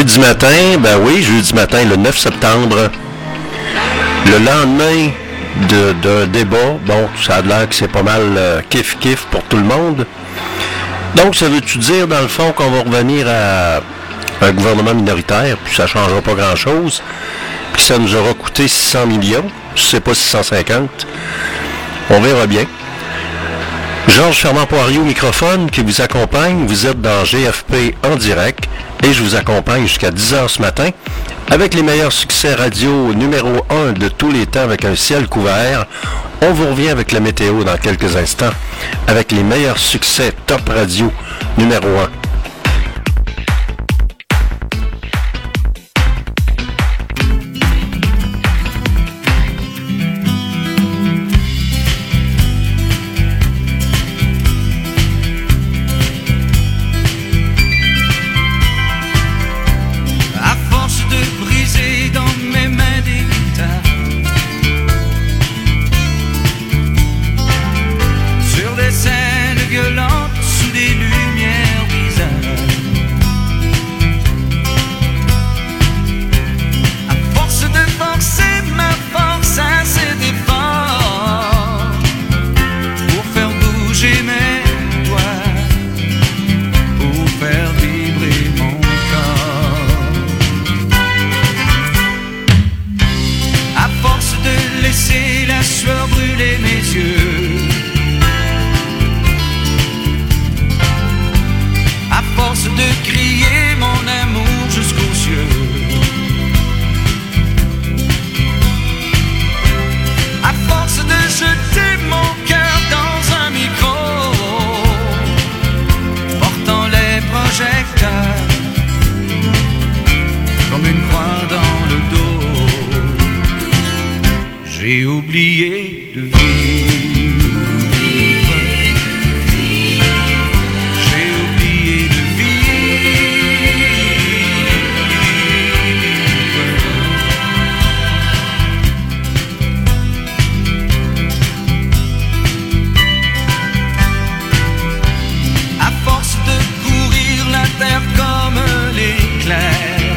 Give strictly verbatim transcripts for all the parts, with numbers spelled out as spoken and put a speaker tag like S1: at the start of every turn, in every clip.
S1: Jeudi matin, ben oui, jeudi matin, le neuf septembre, le lendemain de, d'un débat, bon, ça a l'air que c'est pas mal euh, kiff-kiff pour tout le monde. Donc, ça veut-tu dire, dans le fond, qu'on va revenir à un gouvernement minoritaire, puis ça ne changera pas grand-chose, puis ça nous aura coûté six cents millions, je sais pas six cent cinquante, on verra bien. Georges Fernand Poirier au microphone qui vous accompagne. Vous êtes dans G F P en direct et je vous accompagne jusqu'à dix heures ce matin avec les meilleurs succès radio numéro un de tous les temps avec un ciel couvert. On vous revient avec la météo dans quelques instants avec les meilleurs succès top radio numéro un.
S2: J'ai oublié de vivre. J'ai oublié de vivre. À force de courir la terre comme l'éclair,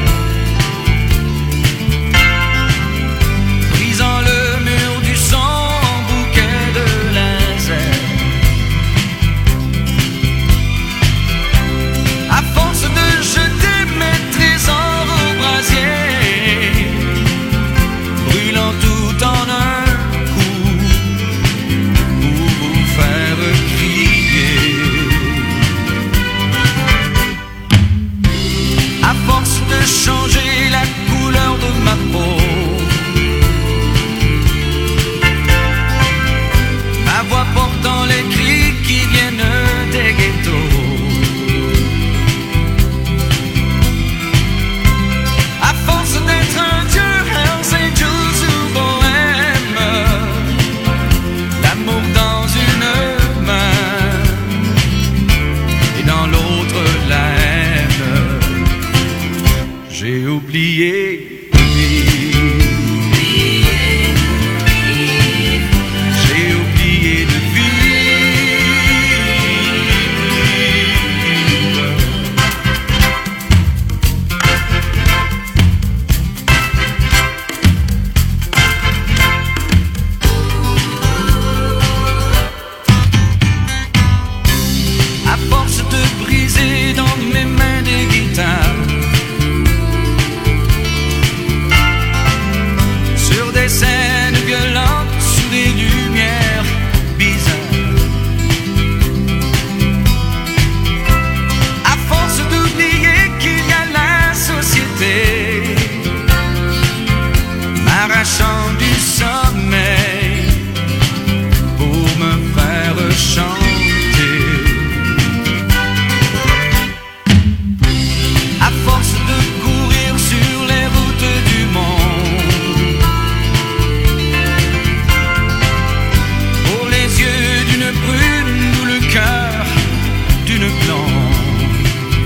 S2: changer la couleur de ma peau, ma voix portant les cris qui viennent des ghettos. À force d'être un dieu, Hells Angels ou bohème, l'amour dans une main et dans l'autre la haine. J'ai oublié de vivre. J'ai oublié de vivre. À force de briser dans mes mains des guitares, des scènes violentes sous des lumières bizarres. À force d'oublier qu'il y a la société m'arrachant du sommeil pour me faire chanter. À force de courir sur les routes du monde, d'une brune ou le cœur d'une blonde.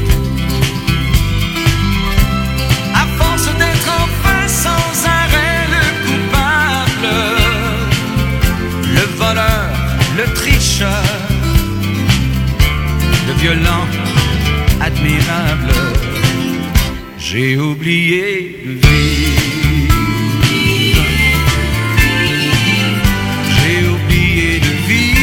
S2: À force d'être enfin sans arrêt le coupable, le voleur, le tricheur, le violent admirable, j'ai oublié de vivre. J'ai oublié de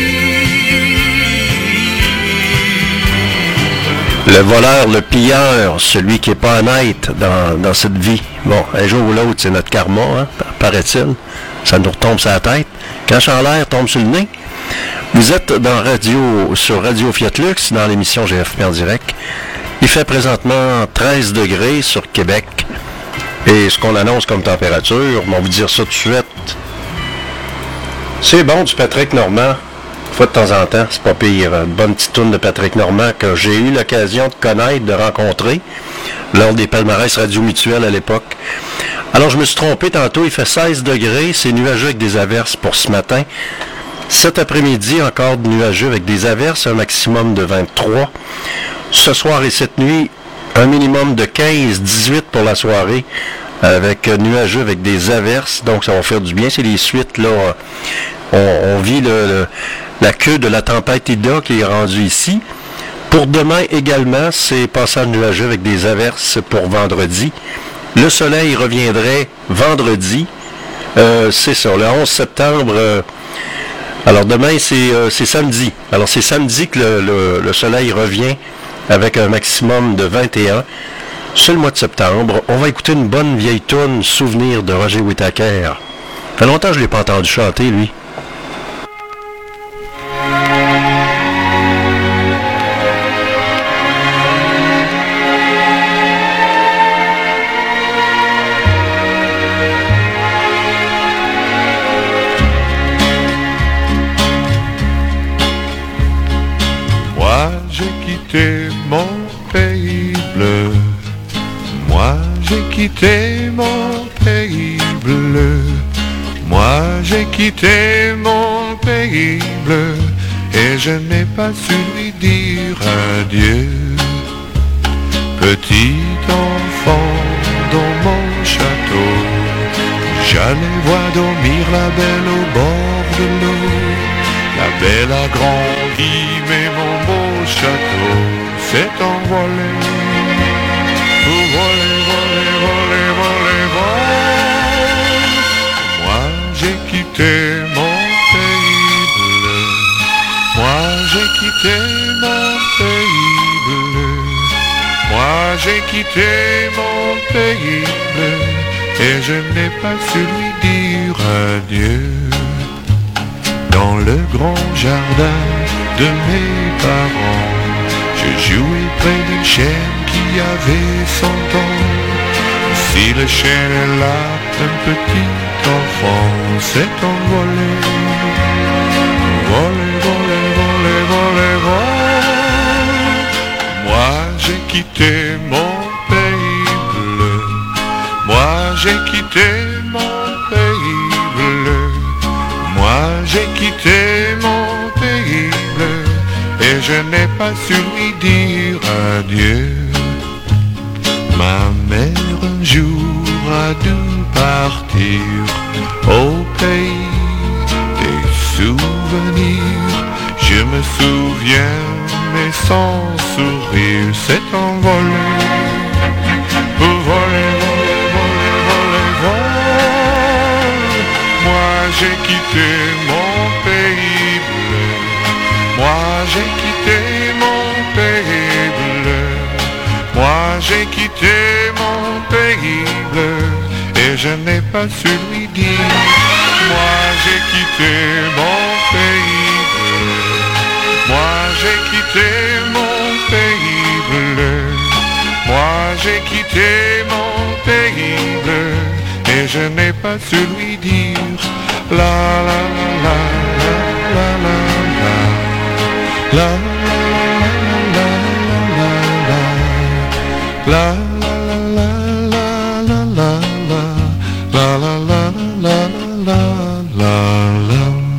S2: vivre.
S1: Le voleur, le pilleur, celui qui n'est pas honnête dans, dans cette vie. Bon, un jour ou l'autre, c'est notre karma, hein, paraît-il. Ça nous retombe sur la tête. Cache en l'air, tombe sur le nez. Vous êtes dans radio, sur Radio Fiat Lux, dans l'émission G F P en direct. Il fait présentement treize degrés sur Québec. Et ce qu'on annonce comme température, on va vous dire ça tout de suite. C'est bon du Patrick Normand. Une fois de temps en temps, c'est pas pire. Une bonne petite toune de Patrick Normand que j'ai eu l'occasion de connaître, de rencontrer lors des palmarès Radio Mutuelle à l'époque. Alors je me suis trompé tantôt, il fait seize degrés, c'est nuageux avec des averses pour ce matin. Cet après-midi, encore nuageux avec des averses, un maximum de vingt-trois. Ce soir et cette nuit, un minimum de quinze dix-huit pour la soirée, avec nuageux avec des averses, donc ça va faire du bien. C'est les suites, là. On, on vit le, le, la queue de la tempête Ida qui est rendue ici. Pour demain également, c'est passage nuageux avec des averses pour vendredi. Le soleil reviendrait vendredi. Euh, c'est ça, le onze septembre. Euh, alors demain, c'est, euh, c'est samedi. Alors c'est samedi que le, le, le soleil revient avec un maximum de vingt et un. C'est le mois de septembre. On va écouter une bonne vieille toune, Souvenir de Roger Whittaker. Ça fait longtemps que je ne l'ai pas entendu chanter, lui.
S3: Moi j'ai quitté mon pays bleu. Moi j'ai quitté mon pays bleu. Moi j'ai quitté mon pays bleu. Et je n'ai pas su lui dire adieu. Petit enfant dans mon château, j'allais voir dormir la belle au bord de l'eau. La belle a grandi, mais mon beau château s'est envolé. Pour voler, voler, voler, voler, voler. Moi j'ai quitté mon pays bleu. Moi j'ai quitté mon pays bleu. Moi j'ai quitté mon pays bleu. Et je n'ai pas su lui dire adieu. Dans le grand jardin de mes parents, je jouais près d'une chienne qui avait cent ans. Si le chien est là, un petit enfant s'est envolé. Volé, volé, volé, volé, volé. Moi j'ai quitté mon pays bleu. Moi j'ai quitté mon pays bleu. Moi j'ai quitté mon pays bleu. Et je n'ai pas su lui dire adieu. Ma mère un jour a dû partir au pays des souvenirs. Je me souviens, mais sans sourire, s'est envolé. Pour voler, voler, voler, voler, voler. Moi j'ai quitté mon pays bleu. Moi j'ai quitté mon pays bleu. Moi j'ai quitté mon pays bleu. Et je n'ai pas su lui dire. Moi j'ai quitté mon pays bleu. Moi j'ai quitté mon pays bleu. Moi j'ai quitté mon pays bleu. Et je n'ai pas su lui dire. La la la la la la la. La la la la la la. La la la la la la la. La la la la la la la.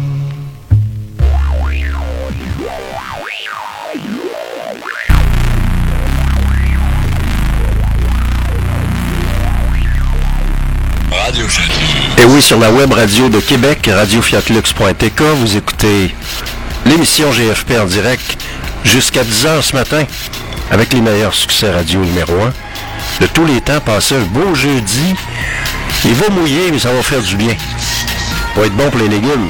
S4: Radio Fiat Lux.
S1: Et oui, sur la web radio de Québec, radio fiat lux point t k, vous écoutez l'émission G F P en direct jusqu'à dix heures ce matin avec les meilleurs succès radio numéro un. de tous les temps. Passez un beau jeudi. Il va mouiller, mais ça va faire du bien. Ça va être bon pour les légumes.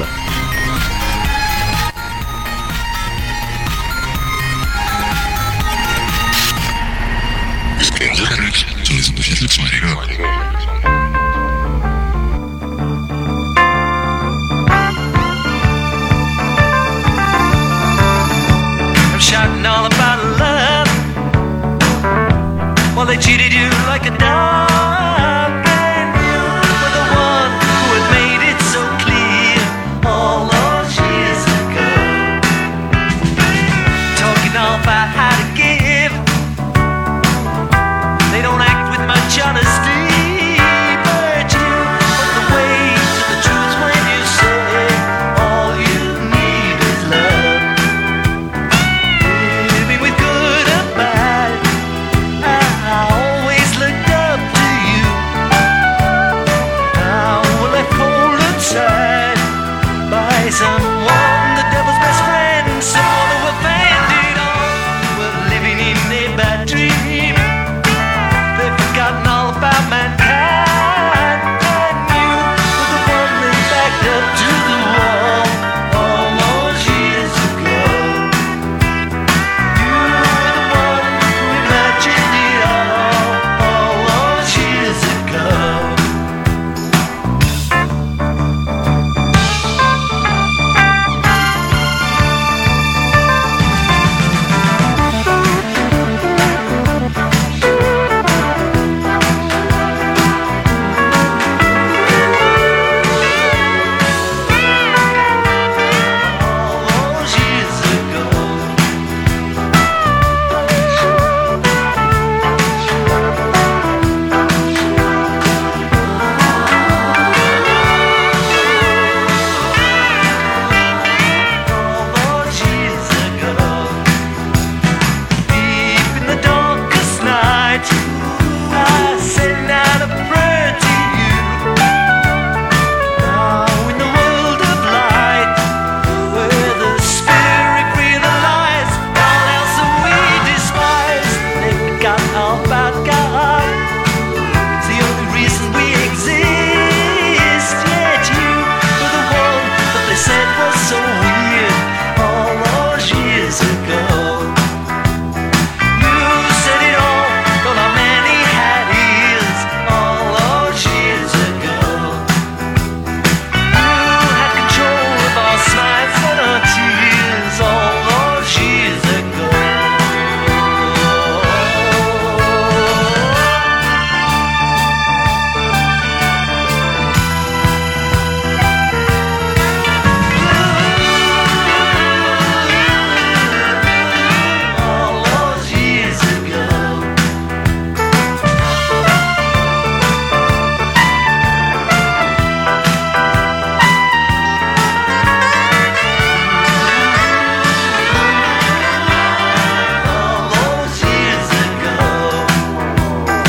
S2: I'm shouting all about love. Well, they cheated you like a dog, and you were the one who had made it so clear all those years ago. Talking all about how to give. They don't act with much honesty, but you put the way to the truth when you say all you need is love. Baby, with good or bad, I always looked up to you. Now we're left cold inside by someone, the devil's best friend, someone who abandoned all. We're living in a bad dream. They've forgotten all about mankind, and you were the one they backed up to the wall all those years ago. You were the one who imagined it all all those years ago. All those years ago. All those years ago. Deep in the darkest night, I send out a prayer to you. Now in the world of light, where the spirit realizes all else that we despise, they forgot all about God. It's the only reason we exist. Yet you were the one that they said was so weird all those years ago. You said it all, though not many had ears all those years ago. You had control of our smiles and our tears all those years ago. All those years ago. All those years ago.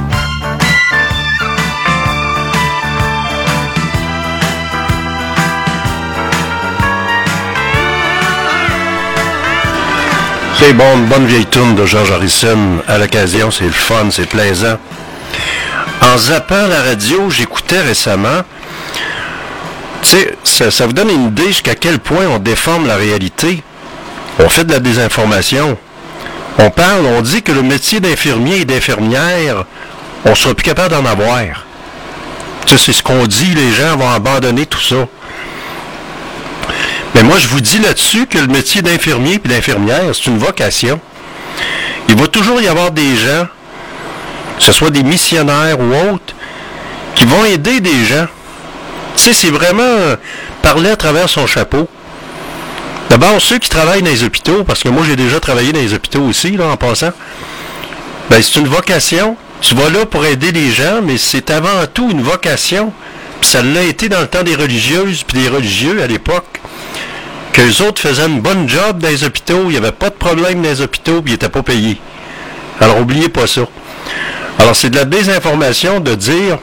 S1: C'est bon, une bonne vieille tourne de George Harrison. À l'occasion, c'est le fun, c'est plaisant. En zappant la radio, j'écoutais récemment. Tu sais, ça, ça vous donne une idée jusqu'à quel point on déforme la réalité. On fait de la désinformation. On parle, on dit que le métier d'infirmier et d'infirmière, on sera plus capable d'en avoir. Tu sais, c'est ce qu'on dit, les gens vont abandonner tout ça. Mais moi, je vous dis là-dessus que le métier d'infirmier et d'infirmière, c'est une vocation. Il va toujours y avoir des gens, que ce soit des missionnaires ou autres, qui vont aider des gens. Tu sais, c'est vraiment euh, parler à travers son chapeau. D'abord, ceux qui travaillent dans les hôpitaux, parce que moi, j'ai déjà travaillé dans les hôpitaux aussi, là, en passant. Ben, c'est une vocation. Tu vas là pour aider les gens, mais c'est avant tout une vocation. Puis ça l'a été dans le temps des religieuses puis des religieux à l'époque. Qu'eux autres faisaient une bonne job dans les hôpitaux, il n'y avait pas de problème dans les hôpitaux, puis ils n'étaient pas payés. Alors, oubliez pas ça. Alors, c'est de la désinformation de dire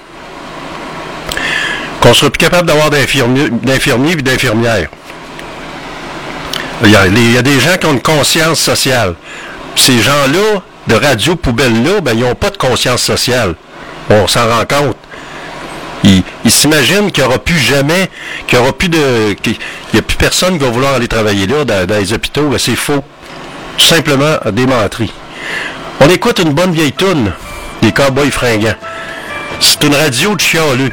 S1: qu'on sera plus capable d'avoir d'infirmiers, d'infirmiers et d'infirmières. Il y, a, il y a des gens qui ont une conscience sociale. Puis ces gens-là, de radio poubelle-là, ben, ils n'ont pas de conscience sociale. On s'en rend compte. Ils, ils s'imaginent qu'il n'y aura plus jamais, qu'il n'y aura plus de... qu'il n'y a plus personne qui va vouloir aller travailler là, dans, dans les hôpitaux. Ben, c'est faux. Tout simplement des menteries. On écoute une bonne vieille toune des Cowboys fringants. C'est une radio de chialeux.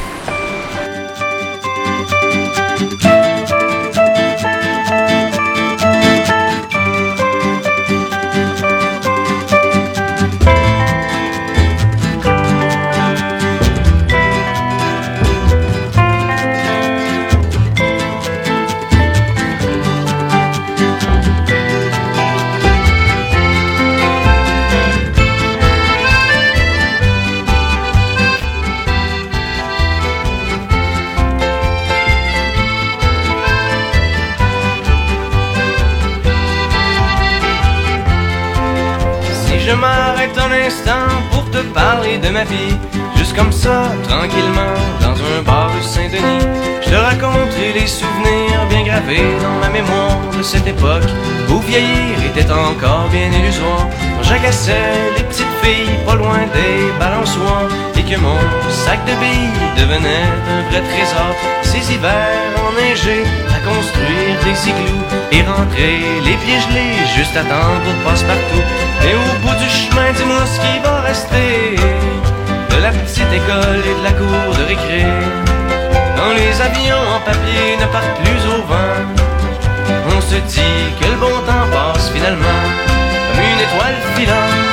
S5: Je m'arrête un instant pour te parler de ma vie, juste comme ça, tranquillement, dans un bar rue Saint-Denis. Je te raconterai les souvenirs bien gravés dans ma mémoire de cette époque où vieillir était encore bien illusoire. Quand j'agaçais les petites filles pas loin des balançoires et que mon sac de billes devenait un vrai trésor. Ces hivers enneigés à construire des igloos et rentrer les pieds gelés juste à temps pour passe-partout. Et au bout du chemin, dis-moi ce qui va rester de la petite école et de la cour de récré. Quand les avions en papier ne partent plus au vent, on se dit que le bon temps passe finalement comme une étoile filante.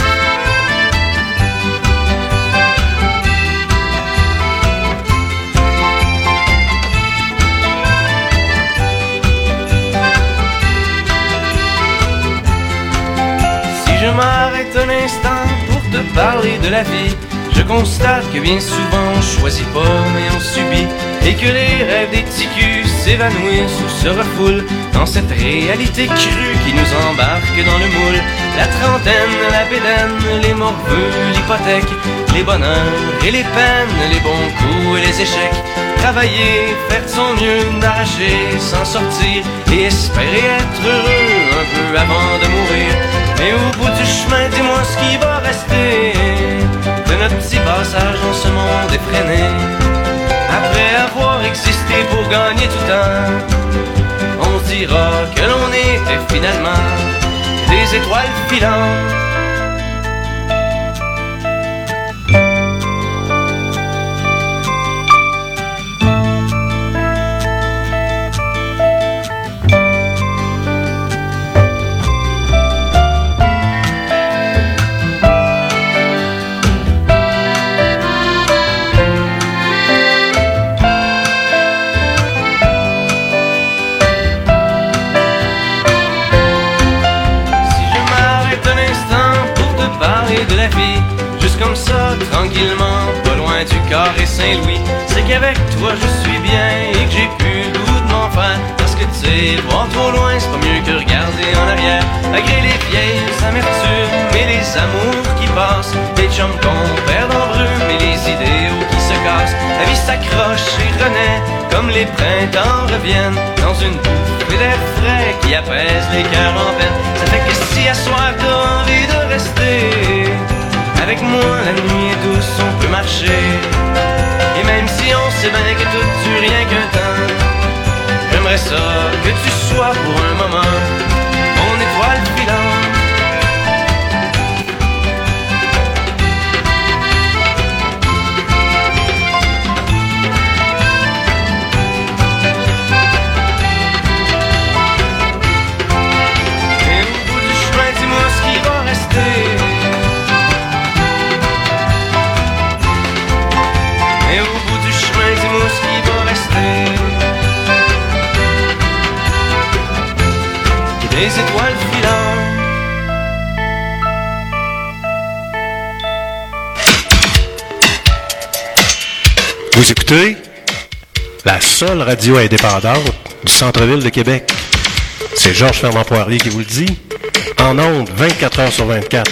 S5: Je m'arrête un instant pour te parler de la vie. Je constate que bien souvent on choisit pas mais on subit, et que les rêves des petits culs s'évanouissent ou se refoulent dans cette réalité crue qui nous embarque dans le moule. La trentaine, la bédaine, les morveux, l'hypothèque, les bonheurs et les peines, les bons coups et les échecs. Travailler, faire de son mieux, d'arracher, s'en sortir et espérer être heureux un peu avant de mourir. Mais au bout du chemin, dis-moi ce qui va rester de notre petit passage dans ce monde effréné. Après avoir existé pour gagner du temps, on se dira que l'on était finalement des étoiles filantes. De la vie, juste comme ça, tranquillement, pas loin du carré Saint-Louis. C'est qu'avec toi je suis bien et que j'ai plus le goût de m'en faire. Parce que tu sais, voir trop loin, c'est pas mieux que regarder en arrière. Malgré les vieilles amertumes et les amours qui passent, les chums qu'on perd en brume et les idéaux qui se cassent. La vie s'accroche et renaît comme les printemps reviennent dans une bouffée d'air frais qui apaise les cœurs en peine. Ça fait que si à soir t'as envie de rester avec moi, la nuit est douce, on peut marcher. Et même si on sait bien que tout dure rien qu'un temps, j'aimerais ça que tu sois pour un moment mon étoile filante. Et au bout du chemin, dis-moi ce qui va rester. Et au bout du chemin, dis-moi ce qui va rester. Des étoiles filantes.
S1: Vous écoutez la seule radio indépendante du centre-ville de Québec. C'est Georges Fernand Poirier qui vous le dit. En ondes, vingt-quatre heures sur vingt-quatre.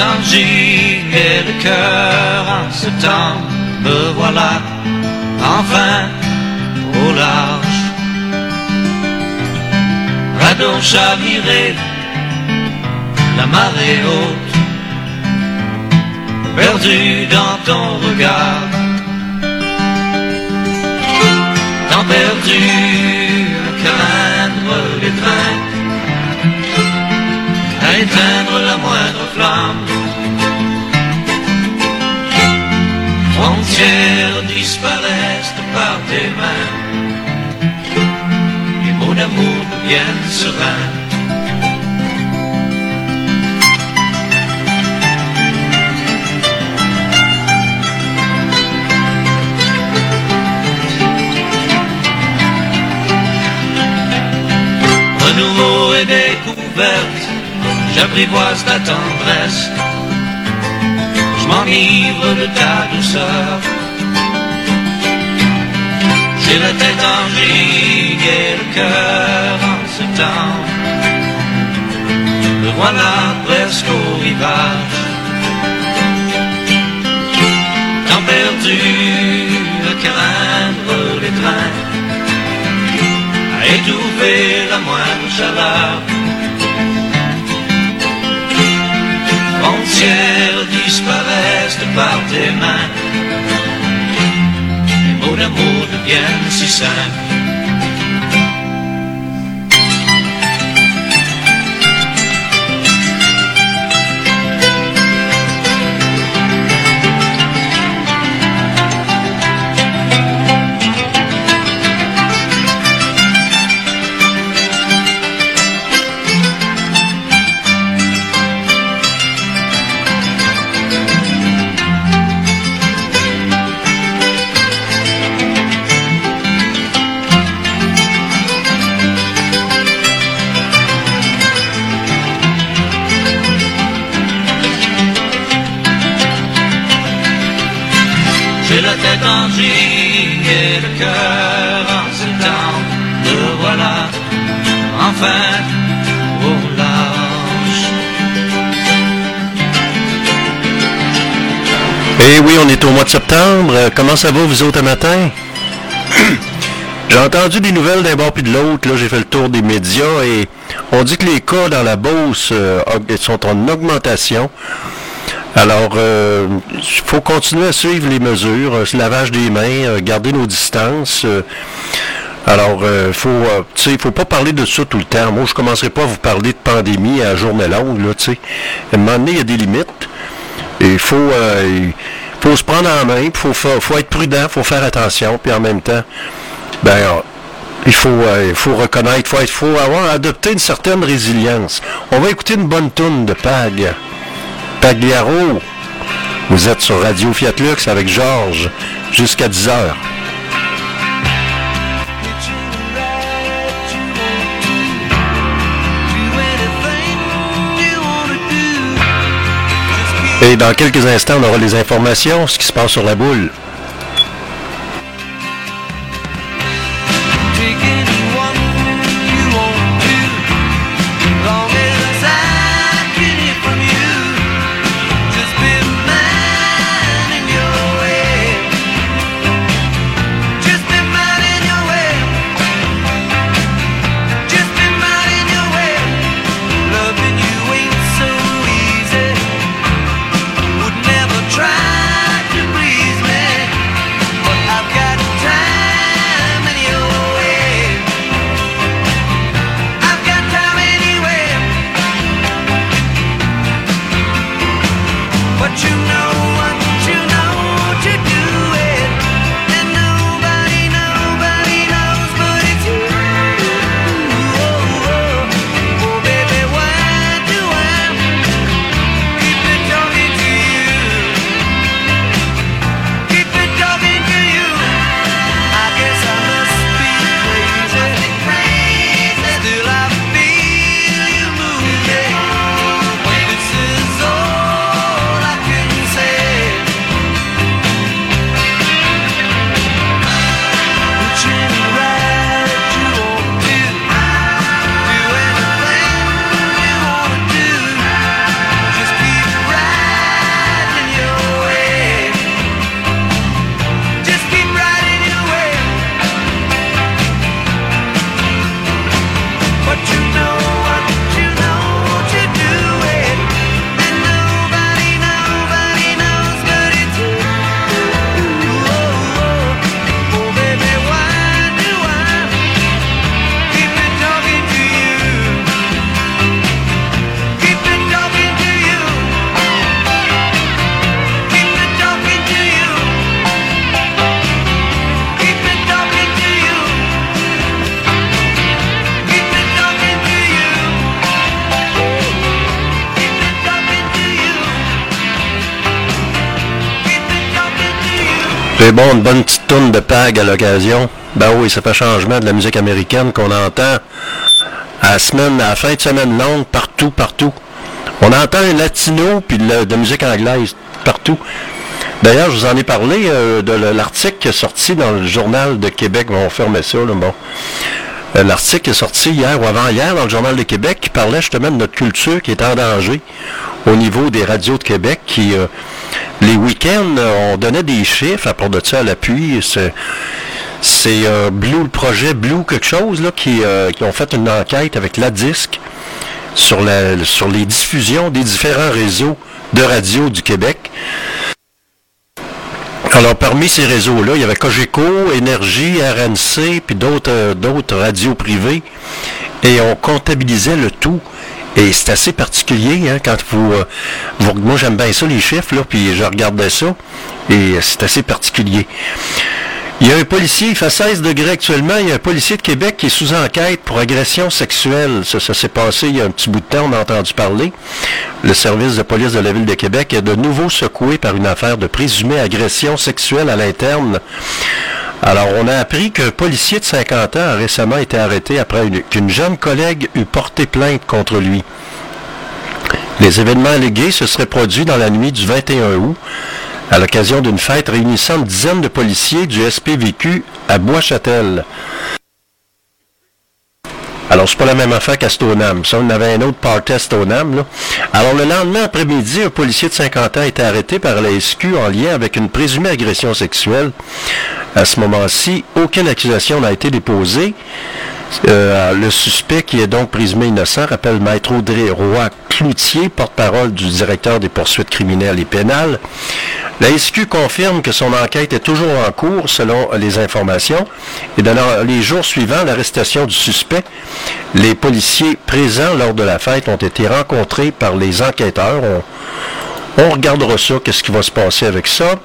S2: en gilet le cœur en ce temps, me voilà enfin au large. Radeau chaviré, la marée haute, perdu dans ton regard. Temps perdu à craindre les trains, à éteindre la moindre flamme. Frontières disparaissent par tes mains, les mots d'amour deviennent sereins. Renouveau et découverte, j'apprivoise ta tendresse, je m'enivre de ta douceur. J'ai la tête en gigue et le cœur en ce temps, me voilà presque au rivage. Temps perdu à craindre les trains, à étouffer la moindre chaleur. Frontières disparaissent par tes mains, les mots d'amour deviennent si simples. J'ai la tête en gigue et le cœur en ce temps, me voilà enfin au large.
S1: Eh oui, on est au mois de septembre. Comment ça va, vous autres, un matin? J'ai entendu des nouvelles d'un bord puis de l'autre. Là, j'ai fait le tour des médias et on dit que les cas dans la Beauce euh, sont en augmentation. Alors, il euh, faut continuer à suivre les mesures, euh, lavage des mains, euh, garder nos distances. Euh, alors, euh, faut, euh, tu sais, faut pas parler de ça tout le temps. Moi, je commencerai pas à vous parler de pandémie à journée longue, là, tu sais. À un moment donné, il y a des limites. Et il faut, euh, il faut se prendre en main, il faut, faut être prudent, il faut faire attention, puis en même temps, ben, euh, il faut, euh, il faut reconnaître, il faut, être, faut avoir adopté une certaine résilience. On va écouter une bonne toune de Pag. Pagliaro, vous êtes sur Radio Fiat Lux avec Georges jusqu'à dix heures. Et dans quelques instants, on aura les informations, ce qui se passe sur la boule.
S2: Try to please me.
S1: C'est bon, une bonne petite tourne de Pag à l'occasion. Ben oui, ça fait changement de la musique américaine qu'on entend à la semaine, à la fin de semaine longue, partout, partout. On entend un latino puis de, de musique anglaise, partout. D'ailleurs, je vous en ai parlé euh, de l'article qui est sorti dans le Journal de Québec. On ferme ça, là, bon. Euh, l'article est sorti hier ou avant-hier dans le Journal de Québec qui parlait justement de notre culture qui est en danger au niveau des radios de Québec qui, euh, les week-ends, on donnait des chiffres, à part de ça à l'appui, c'est, c'est euh, Blue, le projet Blue quelque chose, là, qui, euh, qui ont fait une enquête avec la disque sur, la, sur les diffusions des différents réseaux de radio du Québec. Alors, parmi ces réseaux-là, il y avait Cogeco, Énergie, R N C, puis d'autres, euh, d'autres radios privées, et on comptabilisait le tout. Et c'est assez particulier, hein, quand vous, euh, vous... Moi, j'aime bien ça, les chiffres, là, puis je regardais ça, et c'est assez particulier. Il y a un policier, il fait seize degrés actuellement, il y a un policier de Québec qui est sous enquête pour agression sexuelle. Ça, ça s'est passé il y a un petit bout de temps, on a entendu parler. Le service de police de la Ville de Québec est de nouveau secoué par une affaire de présumée agression sexuelle à l'interne. Alors, on a appris qu'un policier de cinquante ans a récemment été arrêté après une, qu'une jeune collègue eut porté plainte contre lui. Les événements allégués se seraient produits dans la nuit du vingt et un août, à l'occasion d'une fête réunissant une dizaine de policiers du S P V Q à Bois-Châtel. Alors, c'est pas la même affaire qu'à Stoneham. Ça, on avait un autre party à Stoneham, là. Alors, le lendemain après-midi, un policier de cinquante ans a été arrêté par la S Q en lien avec une présumée agression sexuelle. À ce moment-ci, aucune accusation n'a été déposée. Euh, le suspect, qui est donc présumé innocent, rappelle Maître Audrey Roy-Cloutier, porte-parole du directeur des poursuites criminelles et pénales. La S Q confirme que son enquête est toujours en cours, selon les informations, et dans les jours suivants l'arrestation du suspect, les policiers présents lors de la fête ont été rencontrés par les enquêteurs. On, on regardera ça, qu'est-ce qui va se passer avec ça.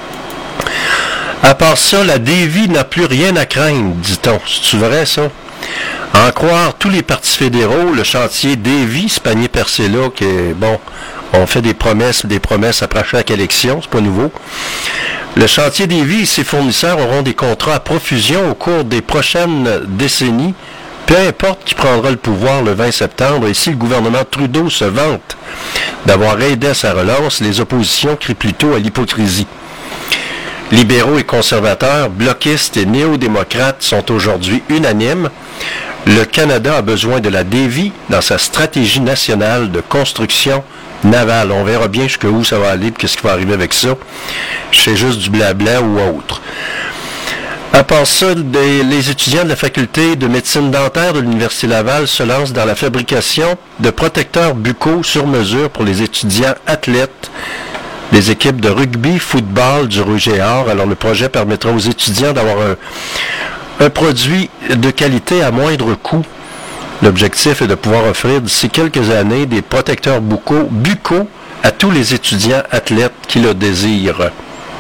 S1: À part ça, la Davie n'a plus rien à craindre, dit-on. C'est-tu vrai, ça? À en croire tous les partis fédéraux, le chantier Davie, ce panier percé là, qui est, bon, on fait des promesses, des promesses après chaque élection, c'est pas nouveau. Le chantier Davie et ses fournisseurs auront des contrats à profusion au cours des prochaines décennies, peu importe qui prendra le pouvoir le vingt septembre, et si le gouvernement Trudeau se vante d'avoir aidé à sa relance, les oppositions crient plutôt à l'hypocrisie. Libéraux et conservateurs, bloquistes et néo-démocrates sont aujourd'hui unanimes. Le Canada a besoin de la Davie dans sa stratégie nationale de construction navale. On verra bien jusqu'où ça va aller et qu'est-ce qui va arriver avec ça. C'est juste du blabla ou autre. À part ça, des, les étudiants de la faculté de médecine dentaire de l'Université Laval se lancent dans la fabrication de protecteurs buccaux sur mesure pour les étudiants athlètes des équipes de rugby, football, du Rouge et Or. Alors, le projet permettra aux étudiants d'avoir un, un produit de qualité à moindre coût. L'objectif est de pouvoir offrir d'ici quelques années des protecteurs buccaux, buccaux à tous les étudiants athlètes qui le désirent.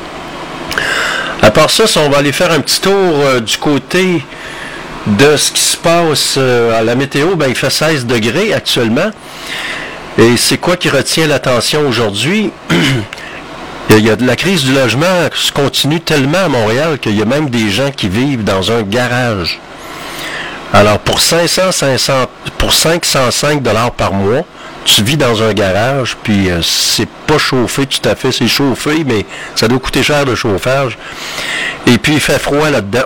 S1: À part ça, si on va aller faire un petit tour euh, du côté de ce qui se passe euh, à la météo, ben, il fait seize degrés actuellement. Et c'est quoi qui retient l'attention aujourd'hui? Il y a de la crise du logement qui se continue tellement à Montréal qu'il y a même des gens qui vivent dans un garage. Alors, pour cinq cents, cinq cents, pour cinq cent cinq dollars par mois, tu vis dans un garage, puis euh, c'est pas chauffé tout à fait, c'est chauffé, mais ça doit coûter cher le chauffage. Et puis, il fait froid là-dedans.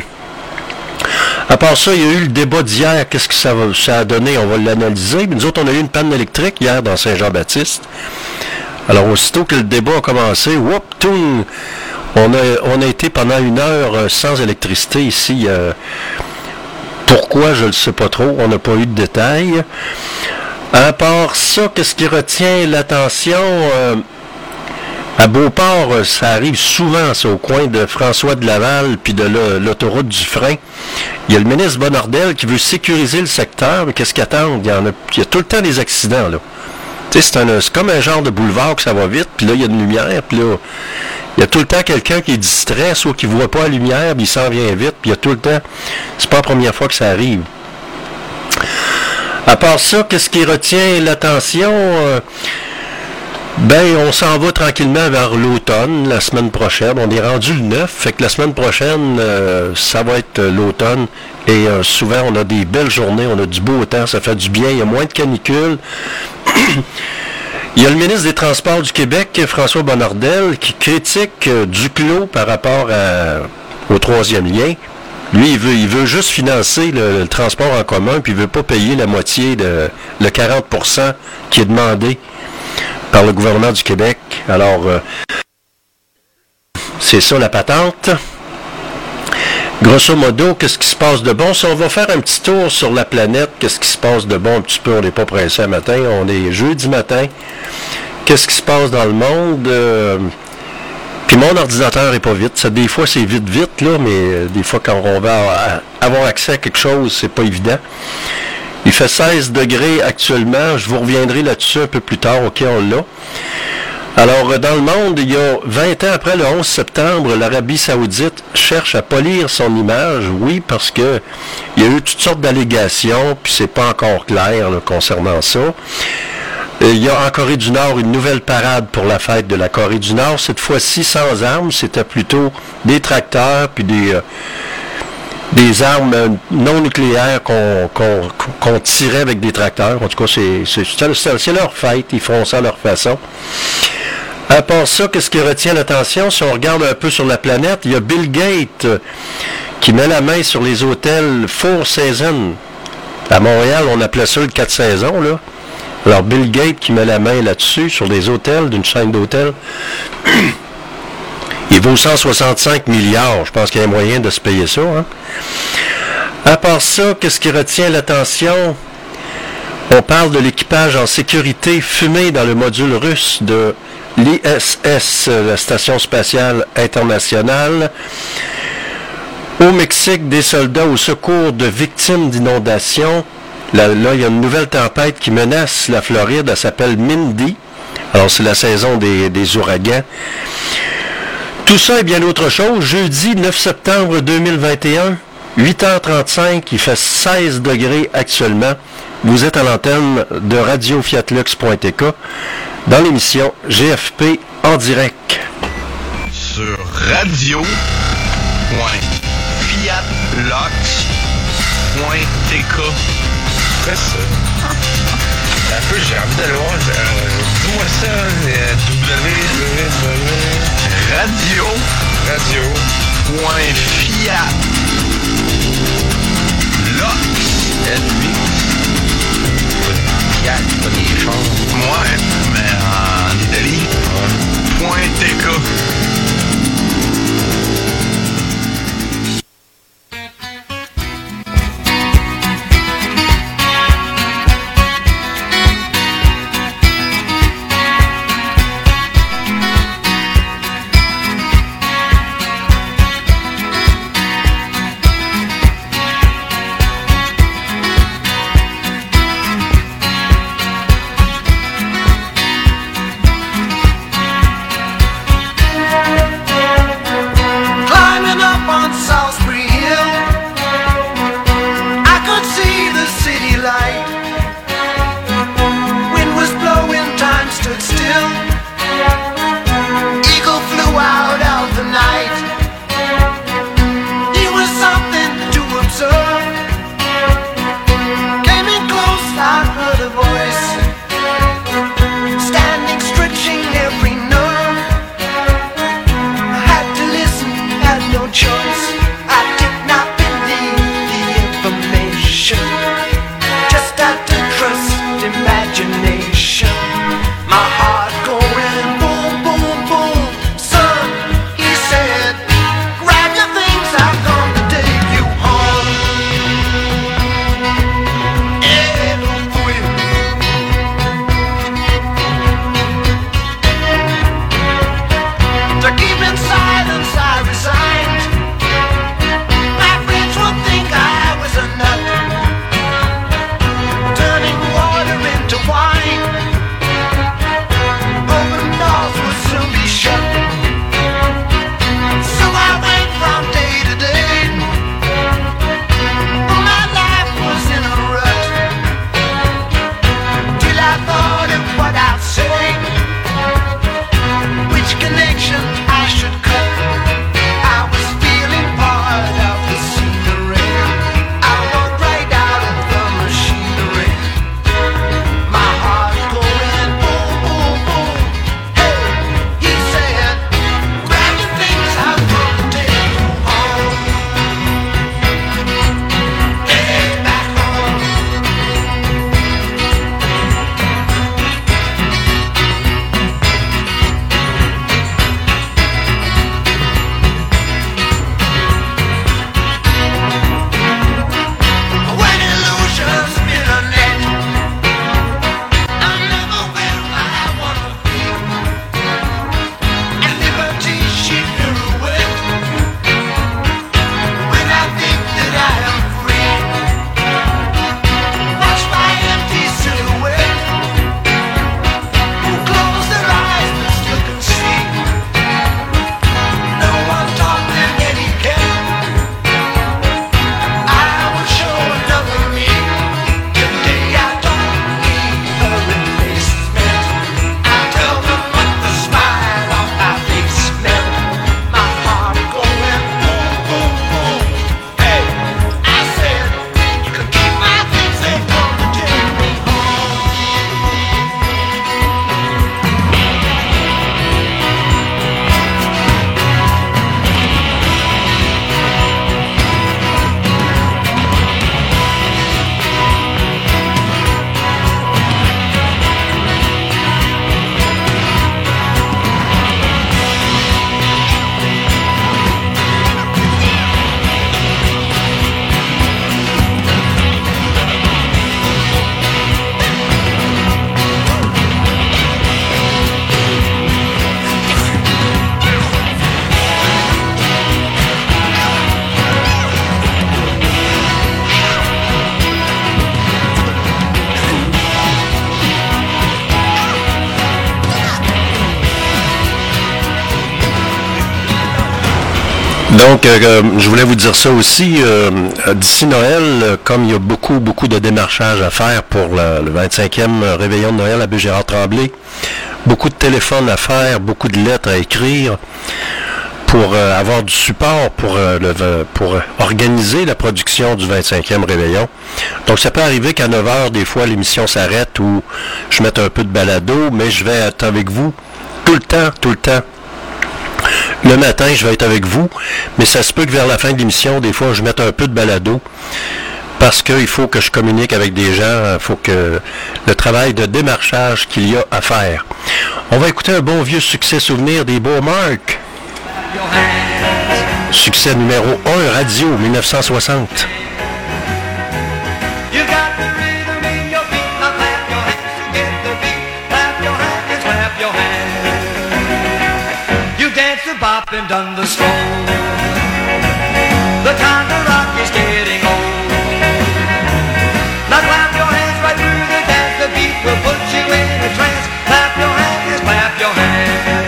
S1: À part ça, il y a eu le débat d'hier. Qu'est-ce que ça, va, ça a donné? On va l'analyser. Mais nous autres, on a eu une panne électrique hier dans Saint-Jean-Baptiste. Alors, aussitôt que le débat a commencé, whoop, toum, on a, on a été pendant une heure sans électricité ici. Euh, pourquoi, je ne le sais pas trop. On n'a pas eu de détails. À part ça, qu'est-ce qui retient l'attention? Euh, À Beauport, ça arrive souvent, ça, au coin de François de Laval puis de l'autoroute du Frein. Il y a le ministre Bonnardel qui veut sécuriser le secteur, mais qu'est-ce qu'il attend? Il y en a, il y a tout le temps des accidents, là. Tu sais, c'est, un, c'est comme un genre de boulevard que ça va vite, puis là, il y a une lumière, puis là, il y a tout le temps quelqu'un qui est distrait, soit qui ne voit pas la lumière, puis il s'en vient vite, puis il y a tout le temps... C'est pas la première fois que ça arrive. À part ça, qu'est-ce qui retient l'attention? Euh, Ben, on s'en va tranquillement vers l'automne la semaine prochaine. On est rendu le neuf, fait que la semaine prochaine, euh, ça va être euh, l'automne. Et euh, souvent, on a des belles journées, on a du beau temps, ça fait du bien, il y a moins de canicules. Il y a le ministre des Transports du Québec, François Bonnardel, qui critique euh, Duclos par rapport à, au troisième lien. Lui, il veut, il veut juste financer le, le transport en commun, puis il veut pas payer la moitié, de le quarante pour cent qui est demandé par le gouvernement du Québec. Alors, euh, c'est ça la patente. Grosso modo, qu'est-ce qui se passe de bon? Si on va faire un petit tour sur la planète, qu'est-ce qui se passe de bon un petit peu? On n'est pas pressé à matin, on est jeudi matin. Qu'est-ce qui se passe dans le monde? Euh, puis mon ordinateur est pas vite. Ça, des fois, c'est vite, vite, là, mais euh, des fois, quand on va avoir accès à quelque chose, c'est pas évident. Il fait seize degrés actuellement. Je vous reviendrai là-dessus un peu plus tard. OK, on l'a. Alors, dans le monde, il y a vingt ans après le onze septembre, l'Arabie Saoudite cherche à polir son image. Oui, parce que il y a eu toutes sortes d'allégations, puis c'est pas encore clair là, concernant ça. Il y a en Corée du Nord une nouvelle parade pour la fête de la Corée du Nord. Cette fois-ci sans armes, c'était plutôt des tracteurs, puis des... Euh, des armes non nucléaires qu'on, qu'on, qu'on tirait avec des tracteurs. En tout cas, c'est, c'est, c'est, c'est leur fête. Ils font ça à leur façon. À part ça, qu'est-ce qui retient l'attention? Si on regarde un peu sur la planète, il y a Bill Gates qui met la main sur les hôtels Four Seasons. À Montréal, on appelait ça le quatre saisons, là. Alors, Bill Gates qui met la main là-dessus, sur des hôtels, d'une chaîne d'hôtels. Il vaut cent soixante-cinq milliards. Je pense qu'il y a moyen de se payer ça. Hein? À part ça, qu'est-ce qui retient l'attention? On parle de l'équipage en sécurité fumé dans le module russe de l'I S S, la Station spatiale internationale. Au Mexique, des soldats au secours de victimes d'inondations. Là, là, il y a une nouvelle tempête qui menace la Floride. Elle s'appelle Mindy. Alors, c'est la saison des, des ouragans. Tout ça et bien autre chose. Jeudi neuf septembre deux mille vingt et un, huit heures trente-cinq, il fait seize degrés actuellement. Vous êtes à l'antenne de radio fiat lux point t k dans l'émission G F P en direct.
S4: Sur radio point fiat lux point t k.
S6: Après ça, un peu, j'ai envie d'aller voir. Euh, dis-moi ça, euh, www.
S4: Radio.
S6: Radio.
S4: Point fiat. Lux.
S6: Fiat, pas des choses.
S4: Ouais, mais en Italie. Ouais. Point T K.
S1: Donc, euh, je voulais vous dire ça aussi. Euh, d'ici Noël, euh, comme il y a beaucoup, beaucoup de démarchages à faire pour le, le vingt-cinquième réveillon de Noël à Baie-Gérard-Tremblay, beaucoup de téléphones à faire, beaucoup de lettres à écrire pour euh, avoir du support pour, euh, le, pour organiser la production du vingt-cinquième réveillon. Donc, ça peut arriver qu'à neuf heures, des fois, l'émission s'arrête ou je mette un peu de balado, mais je vais être avec vous tout le temps, tout le temps. Le matin, je vais être avec vous, mais ça se peut que vers la fin de l'émission, des fois, je mette un peu de balado parce qu'il faut que je communique avec des gens, il faut que le travail de démarchage qu'il y a à faire. On va écouter un bon vieux succès souvenir des Beaumark. Succès numéro un, radio, dix-neuf cent soixante.
S2: Bop and done the stroll. The time to rock is getting old. Now clap your hands right through the dance. The beat will put you in a trance. Clap your hands, yes, clap your hands.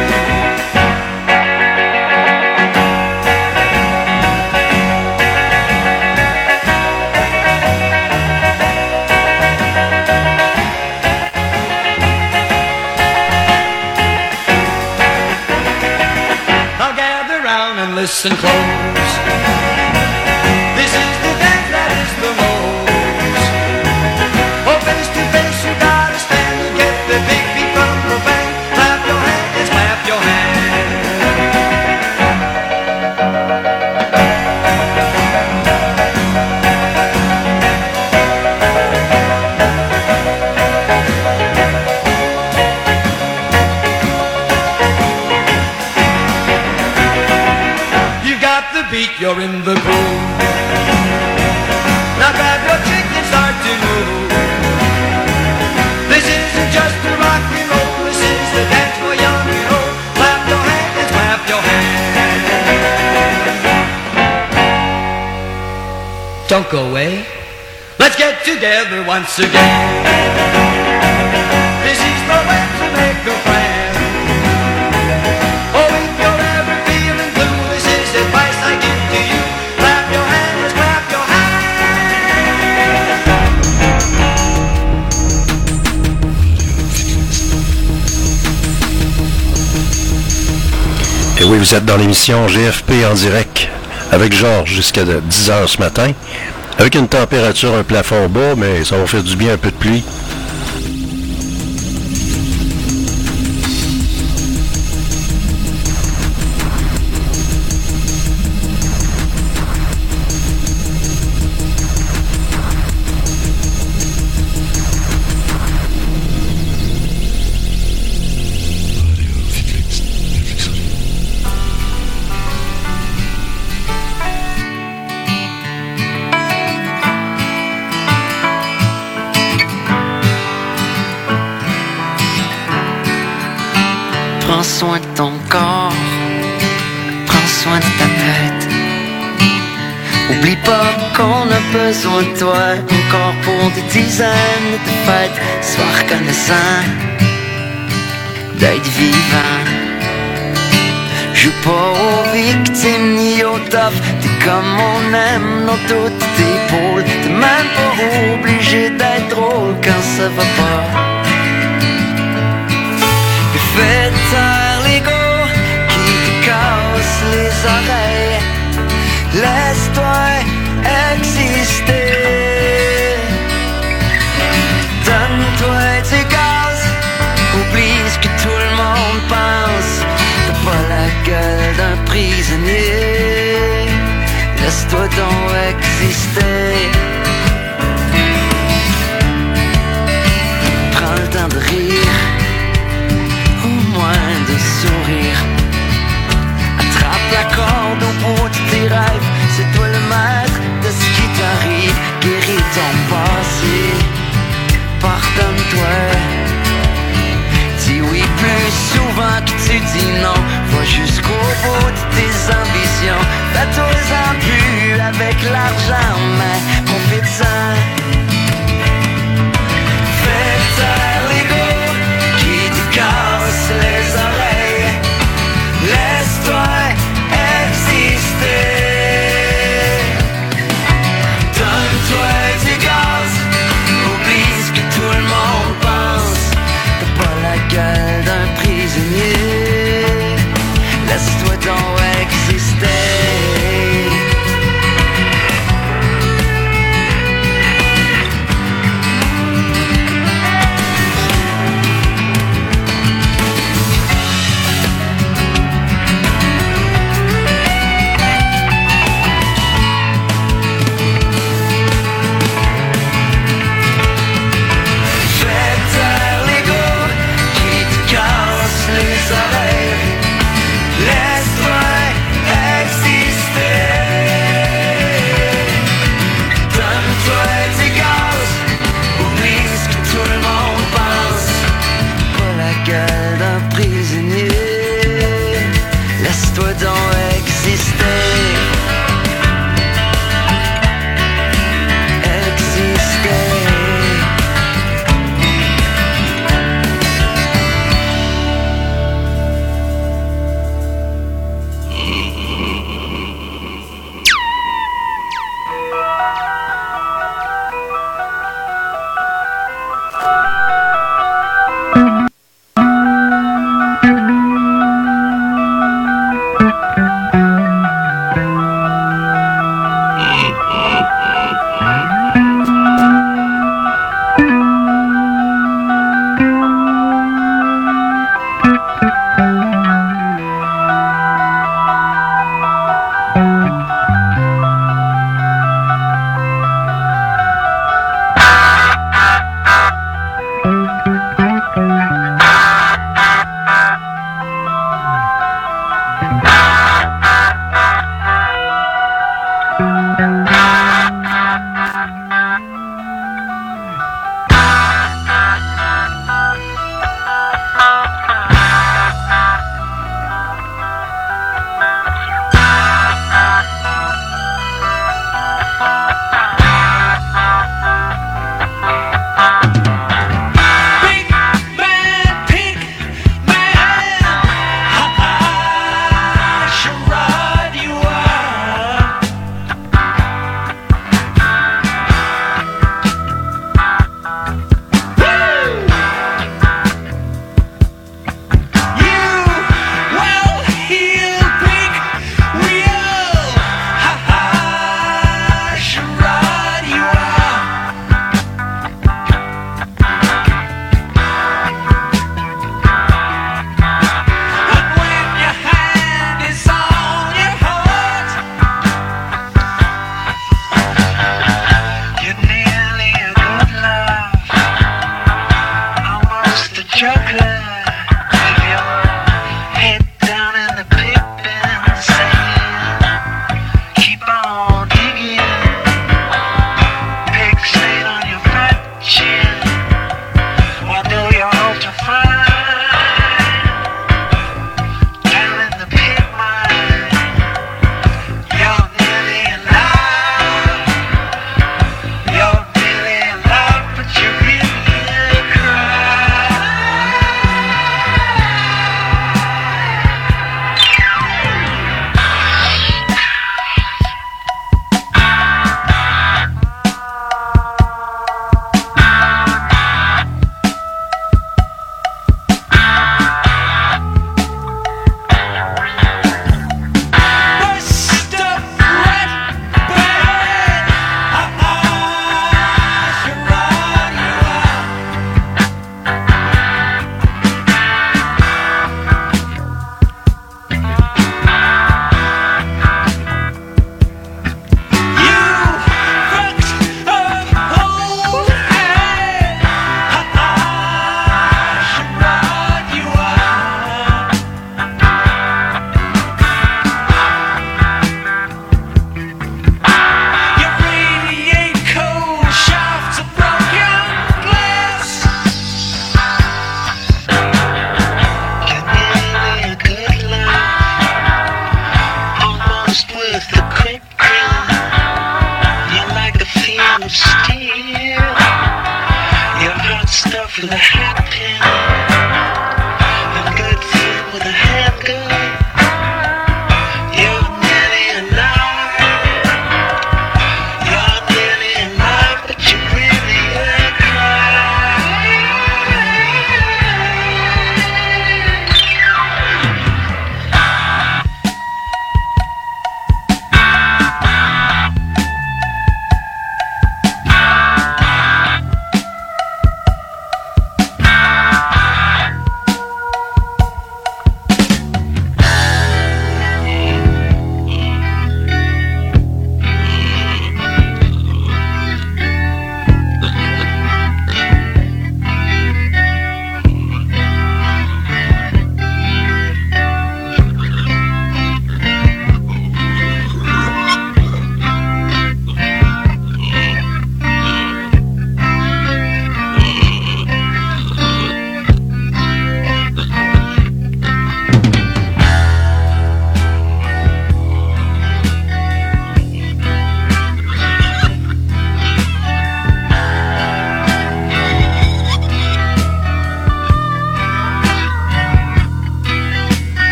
S2: Listen close. This is the dance that is the most. Oh, face to face you gotta stand and get the big beat from the band. Clap your hands, yes, clap your beat, you're in the groove. Now grab your chick and start to move. This isn't just a rock and roll. This is the dance for young and old. Clap your hands, and clap your hands. Don't go away. Let's get together once again. This is the way to make a plan. Oh, if you're ever feeling blue, this is advice I give to you. Clap your hands, clap your
S1: hands. Et oui, vous êtes dans l'émission G F P en direct avec Georges jusqu'à dix heures ce matin. Avec une température, un plafond bas, mais ça va faire du bien un peu de pluie.
S7: Prends soin de ton corps, prends soin de ta tête. Oublie pas qu'on a besoin de toi encore pour des dizaines de fêtes. Sois reconnaissant d'être vivant. Joue pas aux victimes ni aux toughs. T'es comme on aime dans toutes tes pôles. T'es même pas obligé d'être drôle quand ça va pas. Fais taire l'ego qui te casse les oreilles. Laisse-toi exister. Donne-toi du gaz. Oublie ce que tout le monde pense. T'as pas la gueule d'un prisonnier. Laisse-toi donc exister. Prends le temps de rire, de sourire. Attrape la corde au bout de tes rêves. C'est toi le maître de ce qui t'arrive. Guéris ton passé, pardonne-toi. Dis oui plus souvent que tu dis non. Va jusqu'au bout de tes ambitions. Fais-toi-en plus avec l'argent, mais profite-en. Fais taire l'ego qui te casse les oreilles. Laisse-toi exister.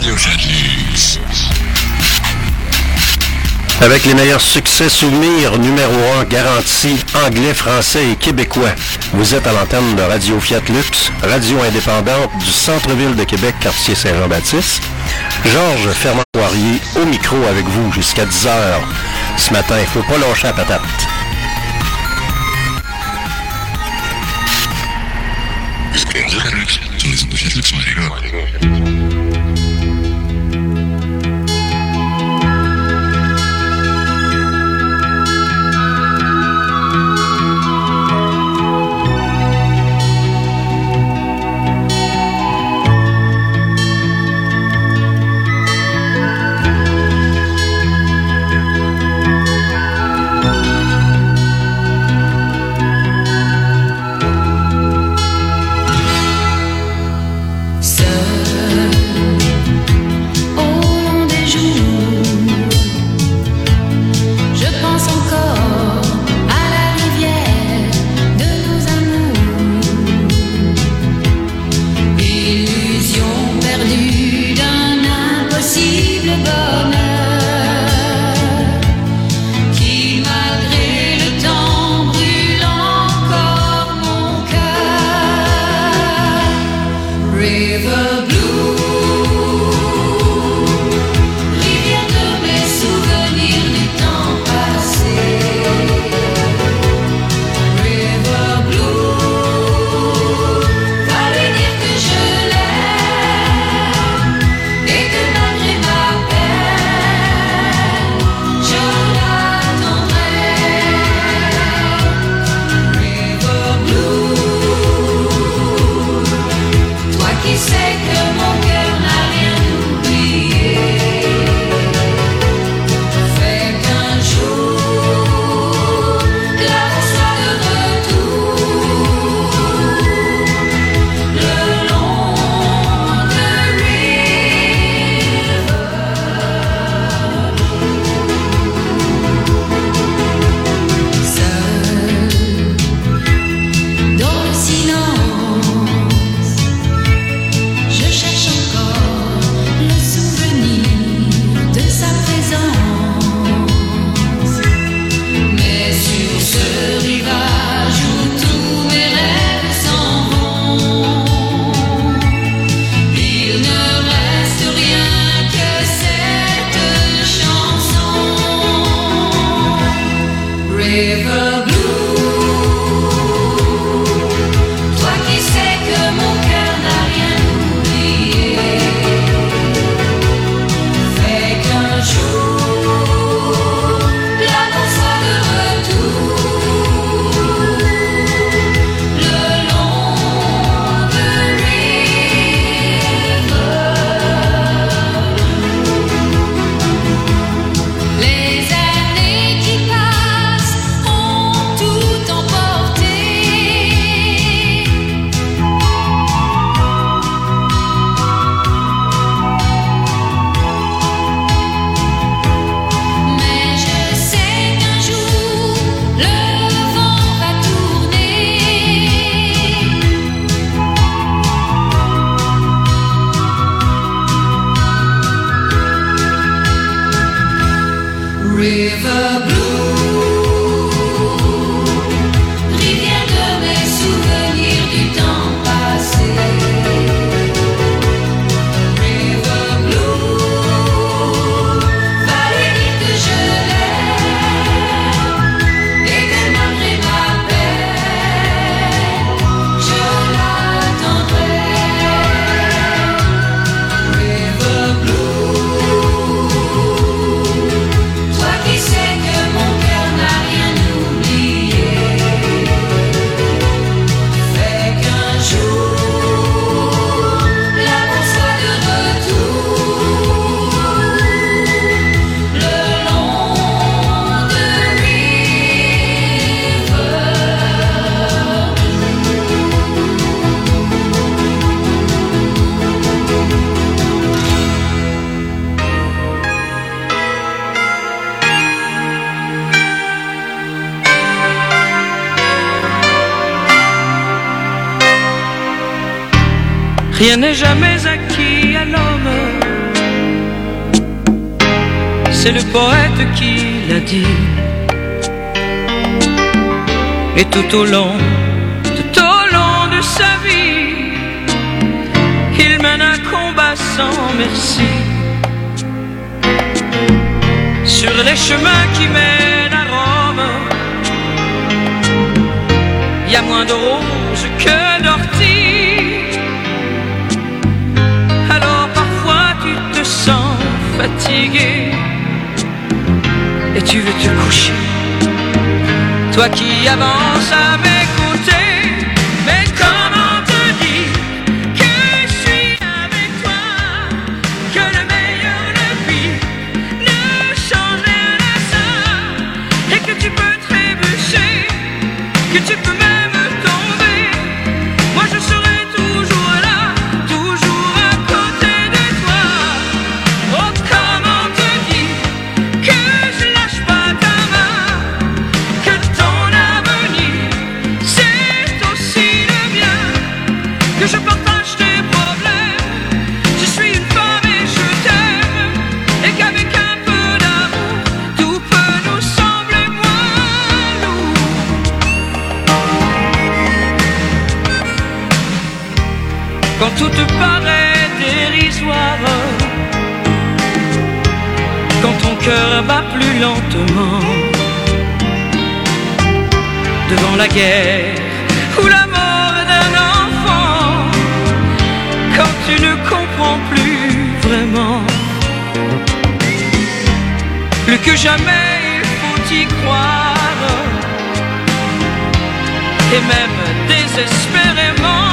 S3: Radio Flatlux.
S1: Avec les meilleurs succès souvenirs, numéro un garanti, anglais, français et québécois. Vous êtes à l'antenne de Radio Flatlux, radio indépendante du centre-ville de Québec, quartier Saint-Jean-Baptiste. Georges Fermant-Poirier au micro avec vous jusqu'à dix heures. Ce matin, il ne faut pas lâcher la patate.
S3: Radio Flatlux, sur les ondes de Flatlux, on est les gars.
S2: Rien n'est jamais acquis à l'homme,
S8: c'est le poète qui l'a dit. Et tout au long, tout au long de sa vie, il mène un combat sans merci. Sur les chemins qui mènent à Rome, il y a moins de roses que d'orties. Alors parfois tu te sens fatigué et tu veux te coucher. Toi qui avances à mes côtés, mais comment te dire que je suis avec toi, que le meilleur, le pire ne change rien à ça, et que tu peux trébucher, que tu peux même tomber. Moi je serai toujours là, toujours à côté de toi. Oh, comment te dire que je lâche pas ta main, que ton avenir c'est aussi le mien, que je partage tes problèmes. Je suis une femme et je t'aime, et qu'avec un peu d'amour tout peut nous sembler moins lourd. Quand tout te paraît dérisoire, quand ton cœur bat plus lentement, devant la guerre ou la mort d'un enfant, quand tu ne comprends plus vraiment, plus que jamais il faut y croire, et même désespérément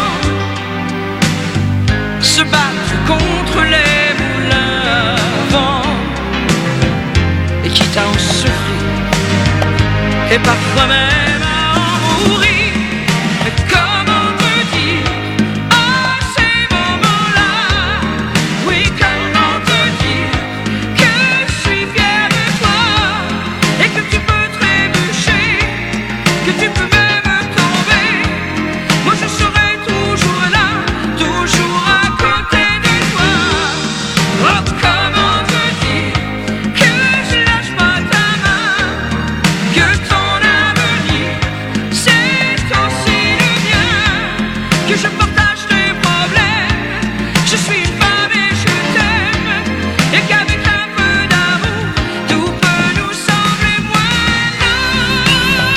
S8: se battre contre les moulins à vent, et quitte à en souffrir et parfois même à en mourir. Mais comment te dire à ces moments-là, oui, comment te dire que je suis fier de toi, et que tu peux trébucher, que tu peux même tomber. Moi je serai toujours là, toujours à côté de toi. Oh, comment te dire que je lâche pas ta main, que ton avenir c'est aussi le mien, que je partage tes problèmes. Je suis une femme et je t'aime, et qu'avec un peu d'amour tout peut nous sembler moins lourd.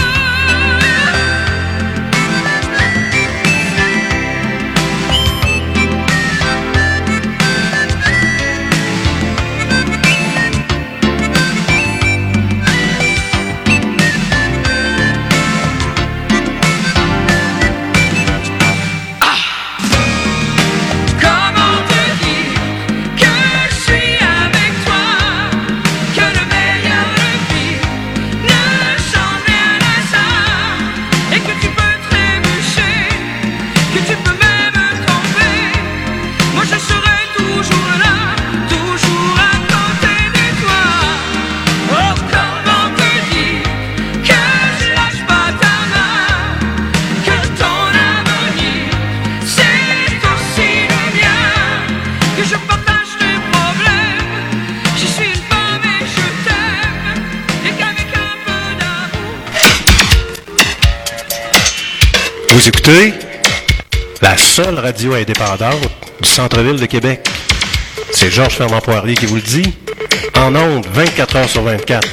S8: Comment te dire que je suis avec toi, que le meilleur, le pire ne change rien à ça, et que tu peux trébucher, que tu peux même tomber. Moi je serai toujours là, toujours à côté de toi. Oh, comment te dire que je lâche pas ta main, que ton avenir c'est aussi le mien, que je partage tes problèmes. Je suis une femme et je t'aime, et qu'avec un peu d'amour.
S1: Vous écoutez la seule radio indépendante du centre-ville de Québec. C'est Georges Fernand Poirier qui vous le dit, en ondes vingt-quatre heures sur vingt-quatre.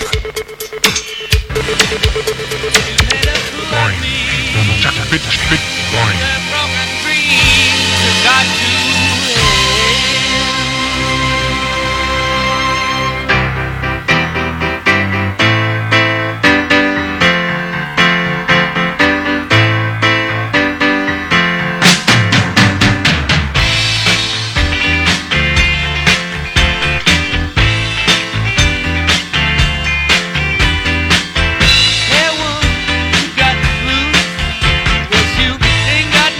S8: Hey, woman, you got the blues, 'cause you ain't got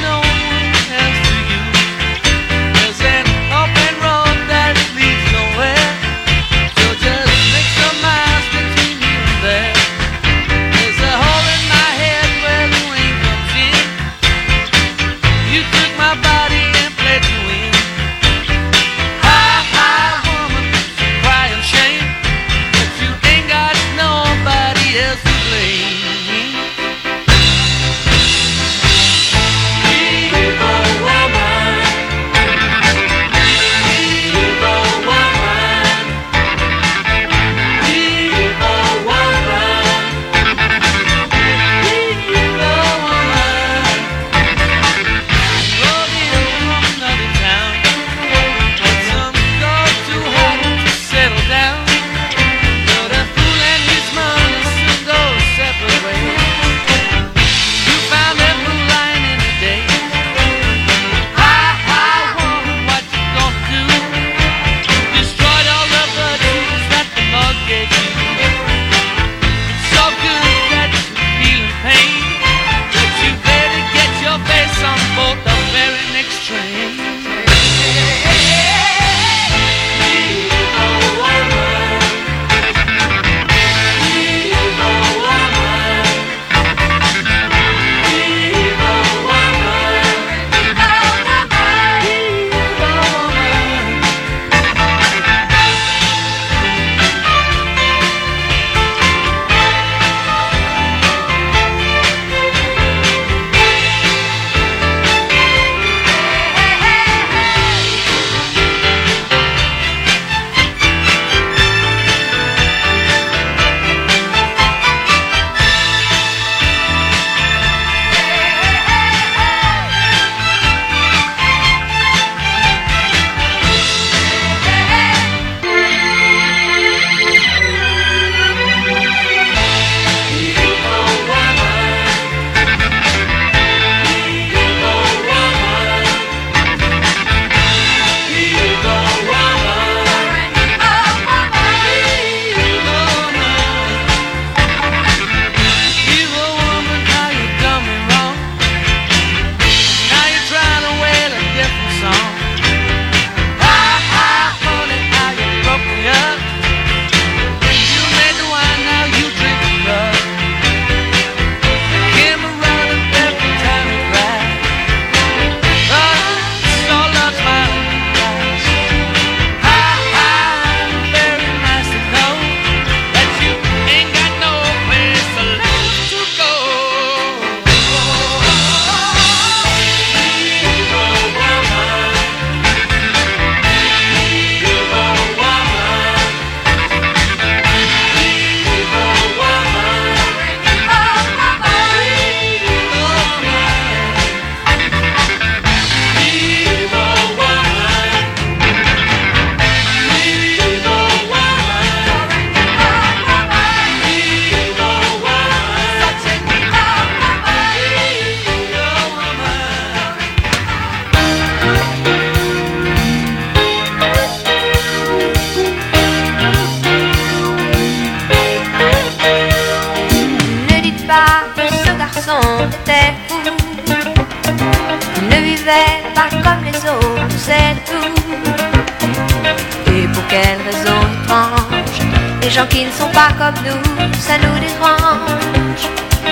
S9: quelle raison étrange les gens qui ne sont pas comme nous, ça nous dérange.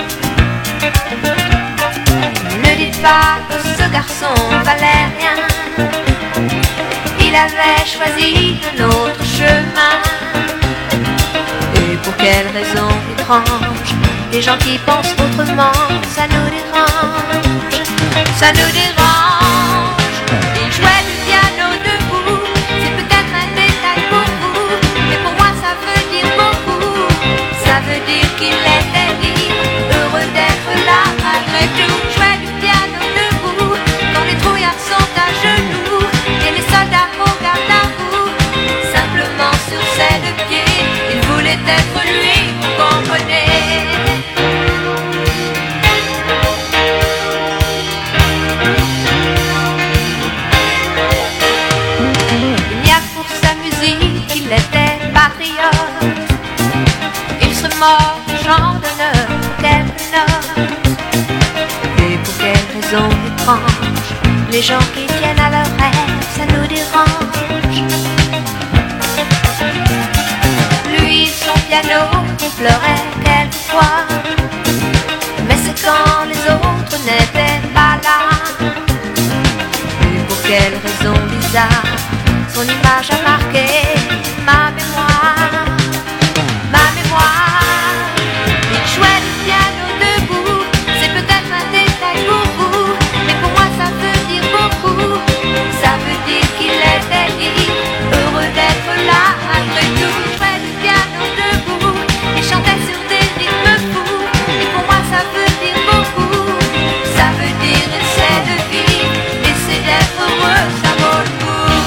S9: Ne dites pas que ce garçon valait rien, il avait choisi un autre chemin. Et pour quelle raison étrange les gens qui pensent autrement, ça nous dérange, ça nous dérange. Il jouait du piano debout, c'est peut-être un détail pour vous, mais pour moi ça veut dire beaucoup. Ça veut dire qu'il était libre, heureux d'être là malgré tout. Jouait du piano debout, quand les trouillards sont à genoux et les soldats au garde à vous. Simplement sur ses deux pieds, il voulait être lui, vous comprenez. Il était patriote, il serait mort genre d'honneur pour quelques notes. Et pour quelle raison étrange les gens qui tiennent à leur rêve, ça nous dérange. Lui, son piano, il pleurait quelquefois, mais c'est quand les autres n'étaient pas là. Et pour quelle raison bizarre son image a marqué ma mémoire, ma mémoire. Il jouait du piano debout, c'est peut-être un détail pour vous, mais pour moi ça veut dire beaucoup. Ça veut dire qu'il était libre, heureux d'être là malgré tout. Il jouait du piano debout, il chantait sur des rythmes fous, et pour moi ça veut dire beaucoup. Ça veut dire essaie de vivre, essaie d'être heureux, ça vaut le coup.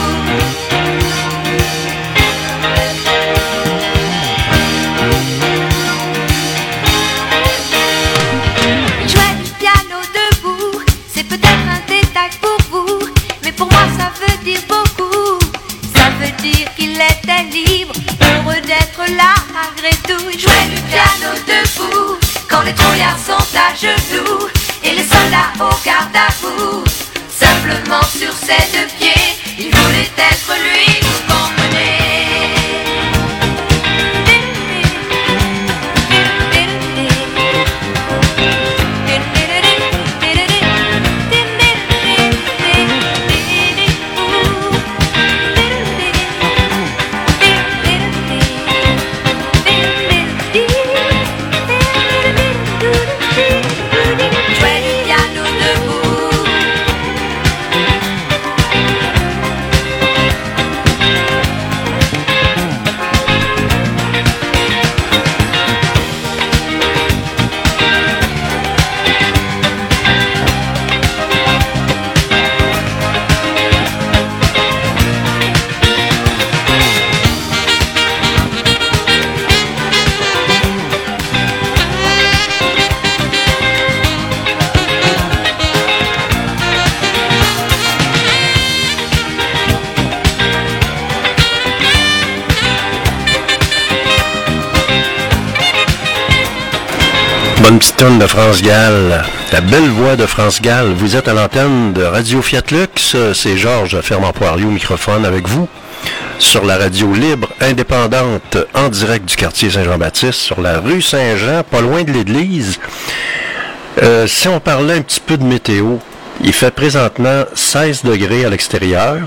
S9: Il était libre, heureux d'être là malgré tout. Il jouait du piano debout, quand les trouillards sont à genoux et les soldats au garde à vous. Simplement sur ses deux pieds, il voulait être lui, vous comprenez.
S1: Bonne petite tonne de France Gall, la belle voix de France Gall. Vous êtes à l'antenne de Radio Fiat Lux, c'est Georges Fermant-Poirier au microphone avec vous sur la radio libre, indépendante, en direct du quartier Saint-Jean-Baptiste, sur la rue Saint-Jean, pas loin de l'église. Euh, si on parlait un petit peu de météo, il fait présentement seize degrés à l'extérieur.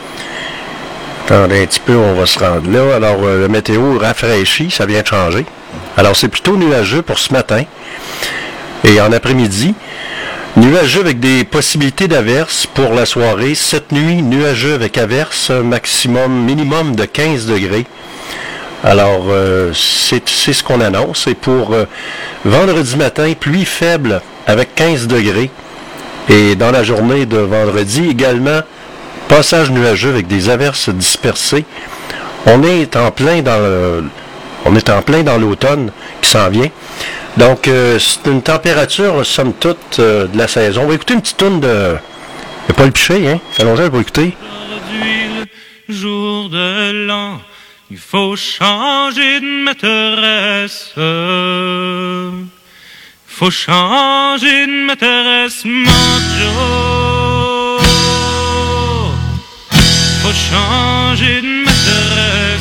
S1: Attendez un petit peu, on va se rendre là. Alors, euh, le météo rafraîchit, ça vient de changer. Alors, c'est plutôt nuageux pour ce matin. Et en après-midi, nuageux avec des possibilités d'averses pour la soirée. Cette nuit, nuageux avec averses, maximum, minimum de quinze degrés. Alors, euh, c'est, c'est ce qu'on annonce. Et pour euh, vendredi matin, pluie faible avec quinze degrés. Et dans la journée de vendredi, également, passage nuageux avec des averses dispersées. On est en plein dans le, on est en plein dans l'automne qui s'en vient. Donc, euh, c'est une température, somme toute, euh, de la saison. On va écouter une petite toune de, de Paul Piché, hein. Allons-y, on va écouter.
S10: Aujourd'hui, le jour de l'an, il faut changer de maîtresse. Faut changer de maîtresse, mon Joe. Faut changer de maîtresse.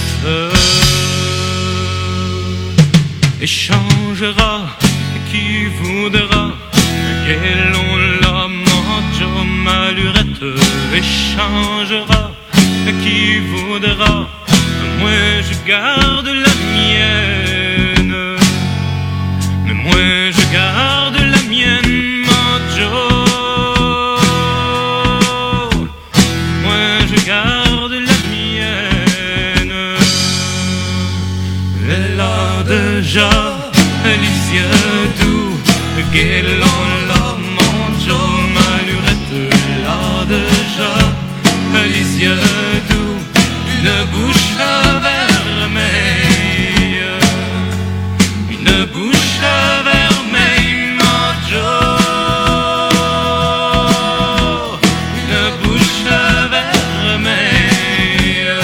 S10: échangera, qui voudra, Guélon, l'homme en Joe Malurette, échangera, qui voudra, moi je garde la mienne, mais moi je garde la mienne, mon Joe, moi je garde la mienne. Elle a déjà les yeux doux, Guélon, l'homme en Joe Malurette, elle a déjà les yeux doux, une bouche vermeille, une bouche vermeille, mon Joe, une bouche vermeille,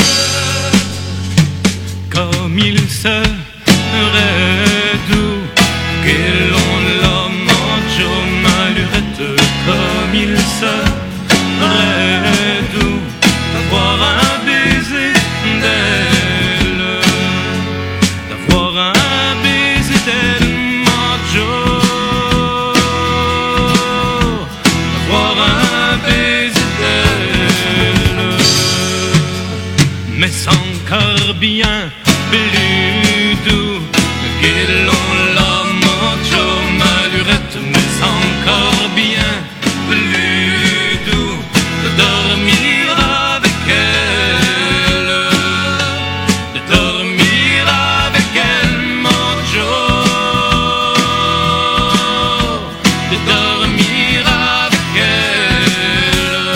S10: comme il serait doux, Guélon, l'homme en Joe Malurette, comme il serait doux, d'avoir un baiser d'elle, d'avoir un baiser d'elle, mon Joe, d'avoir un baiser d'elle, mais encore bien plus doux, Guélon, l'homme en Joe Malurette, mais encore bien plus doux, de dormir avec elle, de dormir avec elle, mon Joe, de dormir avec elle,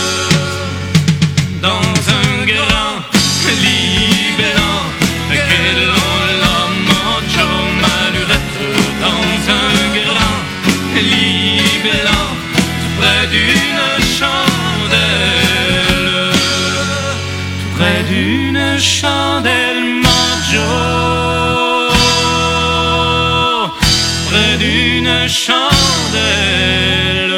S10: dans un grand lit blanc, Guélon, l'homme en Joe Malurette, dans un grand lit blanc, tout près d'une chandelle, tout près d'une chandelle, mon Joe, près d'une chandelle.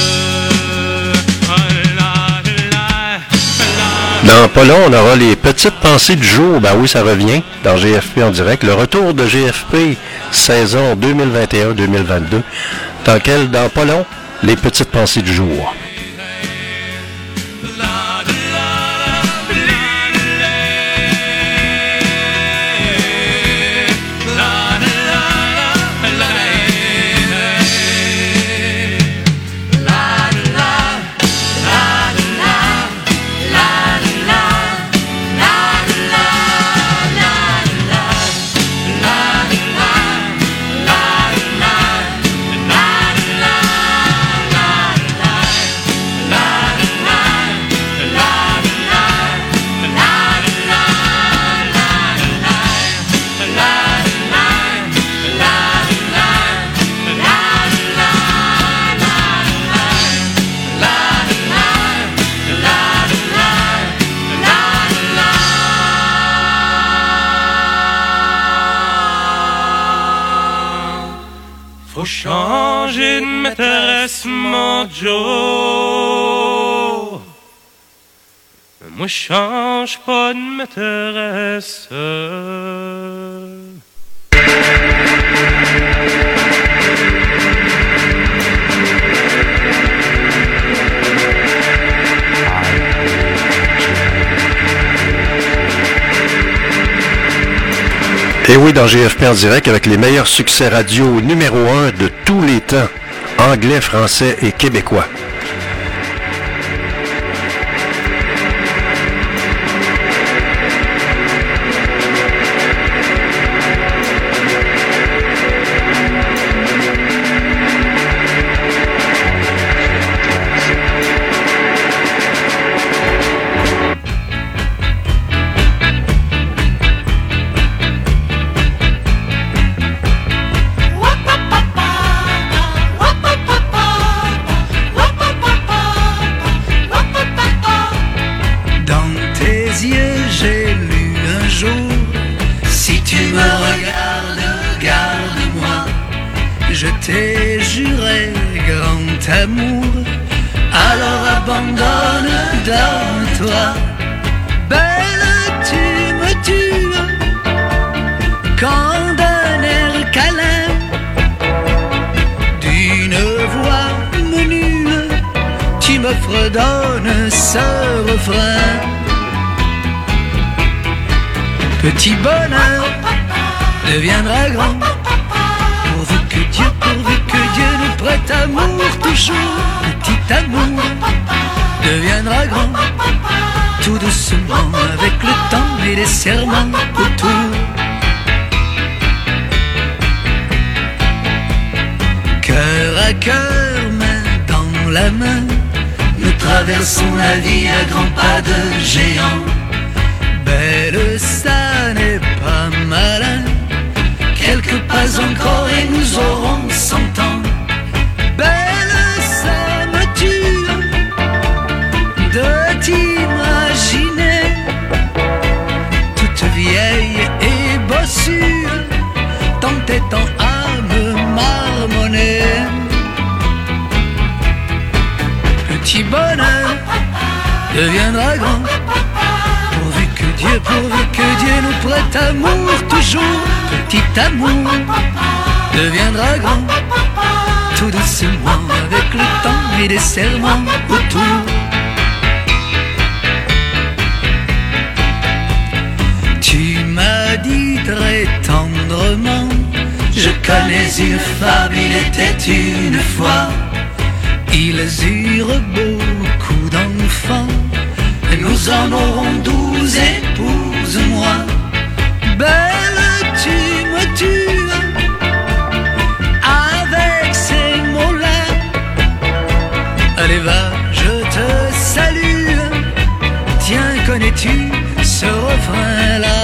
S1: Dans pas long, on aura les petites pensées du jour. Ben oui, ça revient dans G F P en direct. Le retour de G F P saison deux mille vingt et un deux mille vingt-deux. Dans quel, dans pas long, les petites pensées du jour.
S10: Faut changer de maîtresse, mon Joe. Moi, je change pas de maîtresse.
S1: Et oui, dans G F P en direct avec les meilleurs succès radio numéro un de tous les temps, anglais, français et québécois.
S2: Je t'ai juré grand amour, alors abandonne dans toi. Belle, tu me tues quand d'un air
S11: redonne ce refrain. Petit bonheur deviendra grand, pourvu que Dieu, pourvu que Dieu nous prête amour toujours. Petit amour deviendra grand, tout doucement avec le temps et les serments autour. Cœur à cœur, main dans la main, nous traversons la vie à grands pas de géant. Belle, ça n'est pas malin, quelques pas encore et nous aurons cent ans. Belle, ça me tue de t'imaginer toute vieille et bossue, t'entêtant à me marmonner. Petit bonheur deviendra grand, pourvu que Dieu, pourvu que Dieu nous prête amour toujours. Petit amour deviendra grand, tout doucement avec le temps et les serments autour. Tu m'as dit très tendrement, je connais une femme, il était une fois. Ils eurent beaucoup d'enfants, nous en aurons douze, épouse-moi. Belle, tu me tues avec ces mots-là. Allez va, je te salue. Tiens, connais-tu ce refrain-là?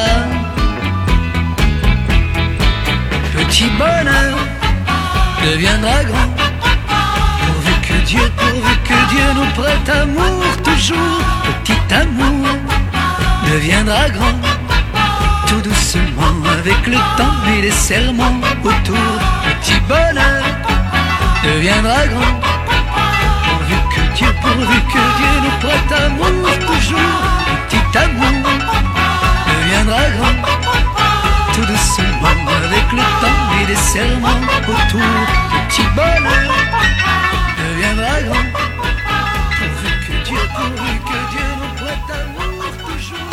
S11: Petit bonheur deviendra grand, pourvu que Dieu, pourvu que Dieu nous prête amour toujours. Petit amour deviendra grand, tout doucement avec le temps et les serments autour. Petit bonheur deviendra grand, pourvu que Dieu, pourvu que Dieu nous prête amour toujours. Petit amour deviendra grand, tout doucement avec le temps et les serments autour. Petit bonheur deviendra grand, pourvu que Dieu, pourvu que Dieu nous prête amour toujours.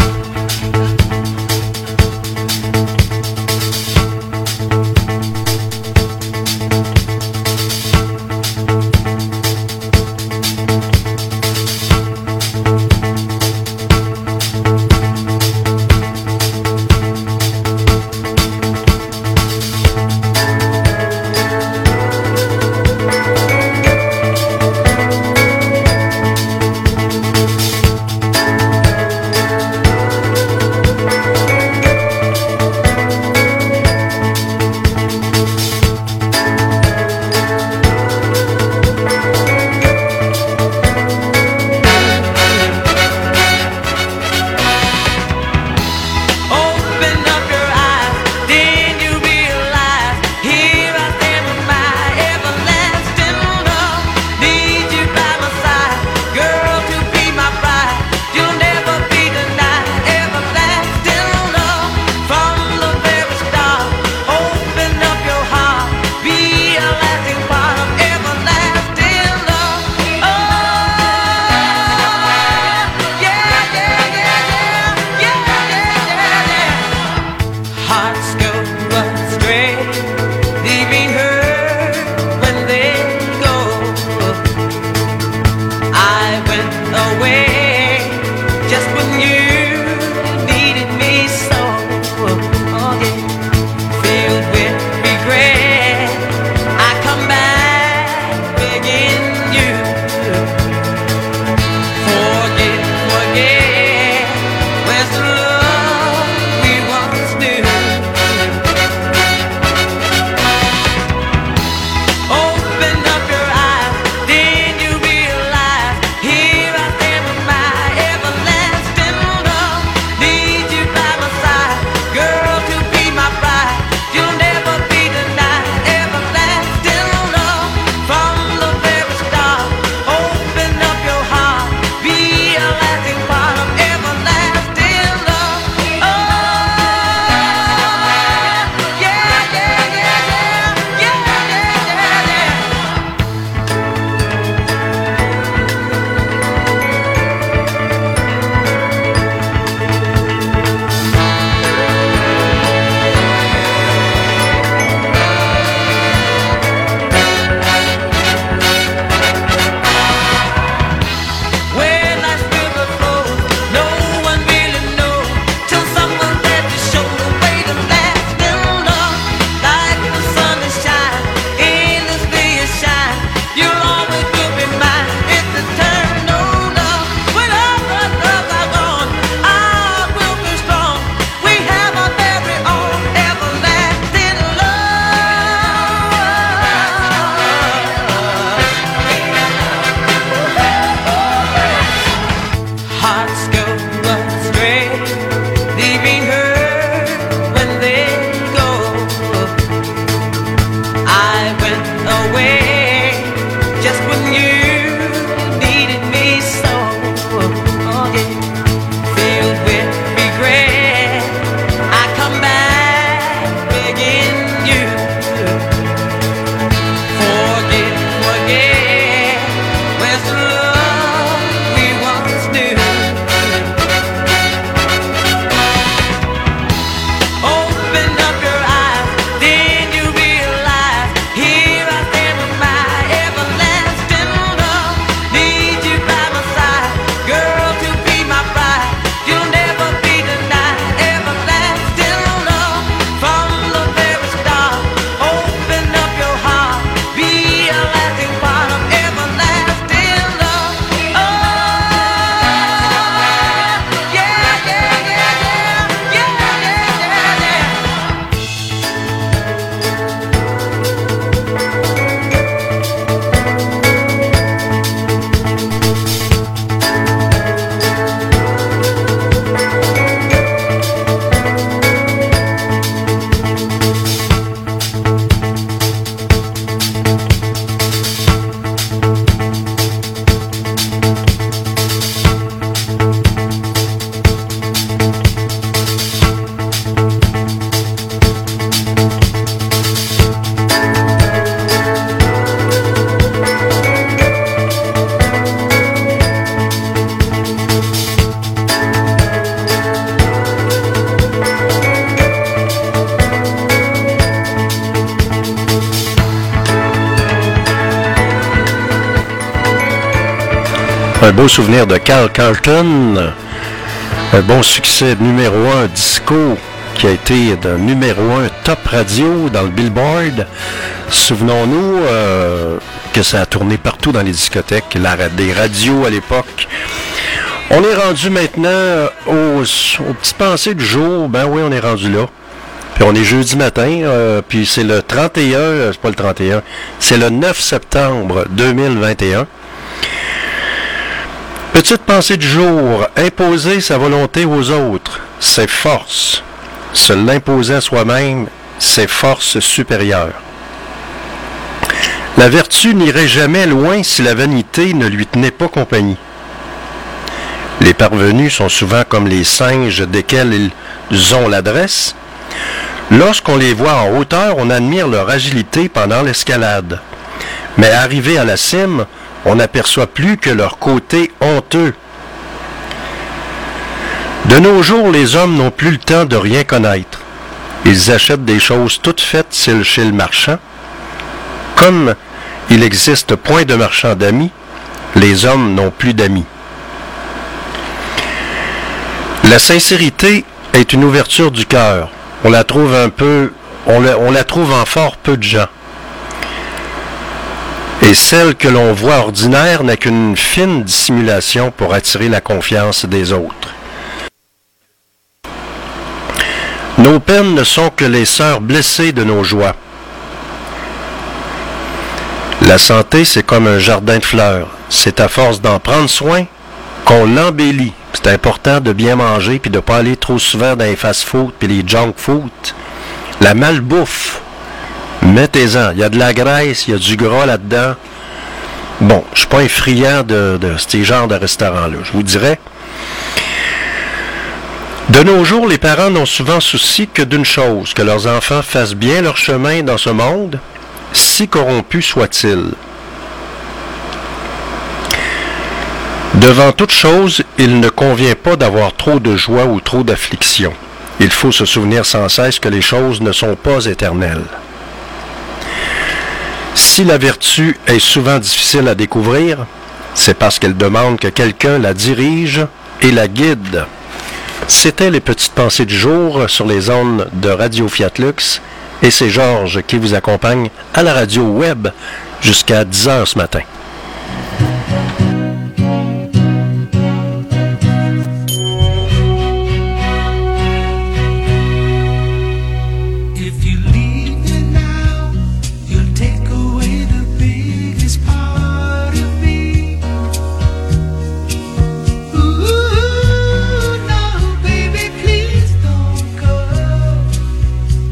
S1: Un beau souvenir de Cal Carlton. Un bon succès numéro un disco qui a été de numéro un top radio dans le Billboard. Souvenons-nous euh, que ça a tourné partout dans les discothèques, la, des radios à l'époque. On est rendu maintenant aux, aux petites pensées du jour. Ben oui, on est rendu là. Puis on est jeudi matin, euh, puis c'est le trente et un, euh, c'est pas le trente et un, c'est le neuf septembre deux mille vingt et un. Petite pensée du jour, imposer sa volonté aux autres, c'est force. Se l'imposer à soi-même, c'est force supérieure. La vertu n'irait jamais loin si la vanité ne lui tenait pas compagnie. Les parvenus sont souvent comme les singes desquels ils ont l'adresse. Lorsqu'on les voit en hauteur, on admire leur agilité pendant l'escalade. Mais arrivé à la cime, on n'aperçoit plus que leur côté honteux. De nos jours, les hommes n'ont plus le temps de rien connaître. Ils achètent des choses toutes faites chez le marchand. Comme il n'existe point de marchand d'amis, les hommes n'ont plus d'amis. La sincérité est une ouverture du cœur. On la trouve un peu, on la, on la trouve en fort peu de gens. Et celle que l'on voit ordinaire n'est qu'une fine dissimulation pour attirer la confiance des autres. Nos peines ne sont que les sœurs blessées de nos joies. La santé, c'est comme un jardin de fleurs. C'est à force d'en prendre soin qu'on l'embellit. C'est important de bien manger puis de ne pas aller trop souvent dans les fast-food puis les junk food. La malbouffe, mettez-en. Il y a de la graisse, il y a du gras là-dedans. Bon, je ne suis pas un friand de, de ces genres de restaurants-là, je vous dirais. De nos jours, les parents n'ont souvent souci que d'une chose, que leurs enfants fassent bien leur chemin dans ce monde, si corrompu soit-il. Devant toute chose, il ne convient pas d'avoir trop de joie ou trop d'affliction. Il faut se souvenir sans cesse que les choses ne sont pas éternelles. Si la vertu est souvent difficile à découvrir, c'est parce qu'elle demande que quelqu'un la dirige et la guide. C'était les petites pensées du jour sur les ondes de Radio Fiat Lux et c'est Georges qui vous accompagne à la radio web jusqu'à dix heures ce matin.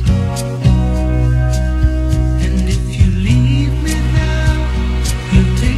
S12: You take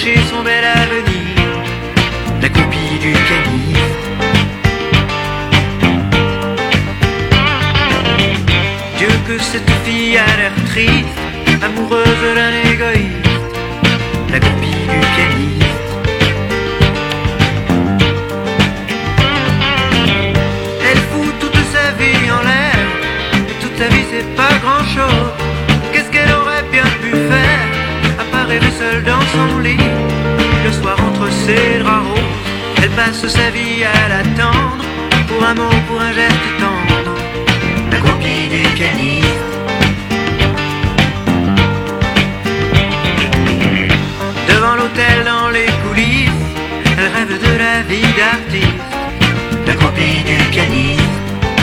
S2: gâcher son bel avenir, la copie du pianiste. Dieu que cette fille a l'air triste, amoureuse d'un égoïste, la copie du pianiste. Elle fout toute sa vie en l'air, et toute sa vie c'est pas grand chose. Qu'est-ce qu'elle aurait bien pu faire, à part rêver seule dans son lit, le soir entre ses draps roses. Elle passe sa vie à l'attendre, pour un mot, pour un geste tendre, la copie du pianiste. Devant l'hôtel, dans les coulisses, elle rêve de la vie d'artiste, la copie du pianiste.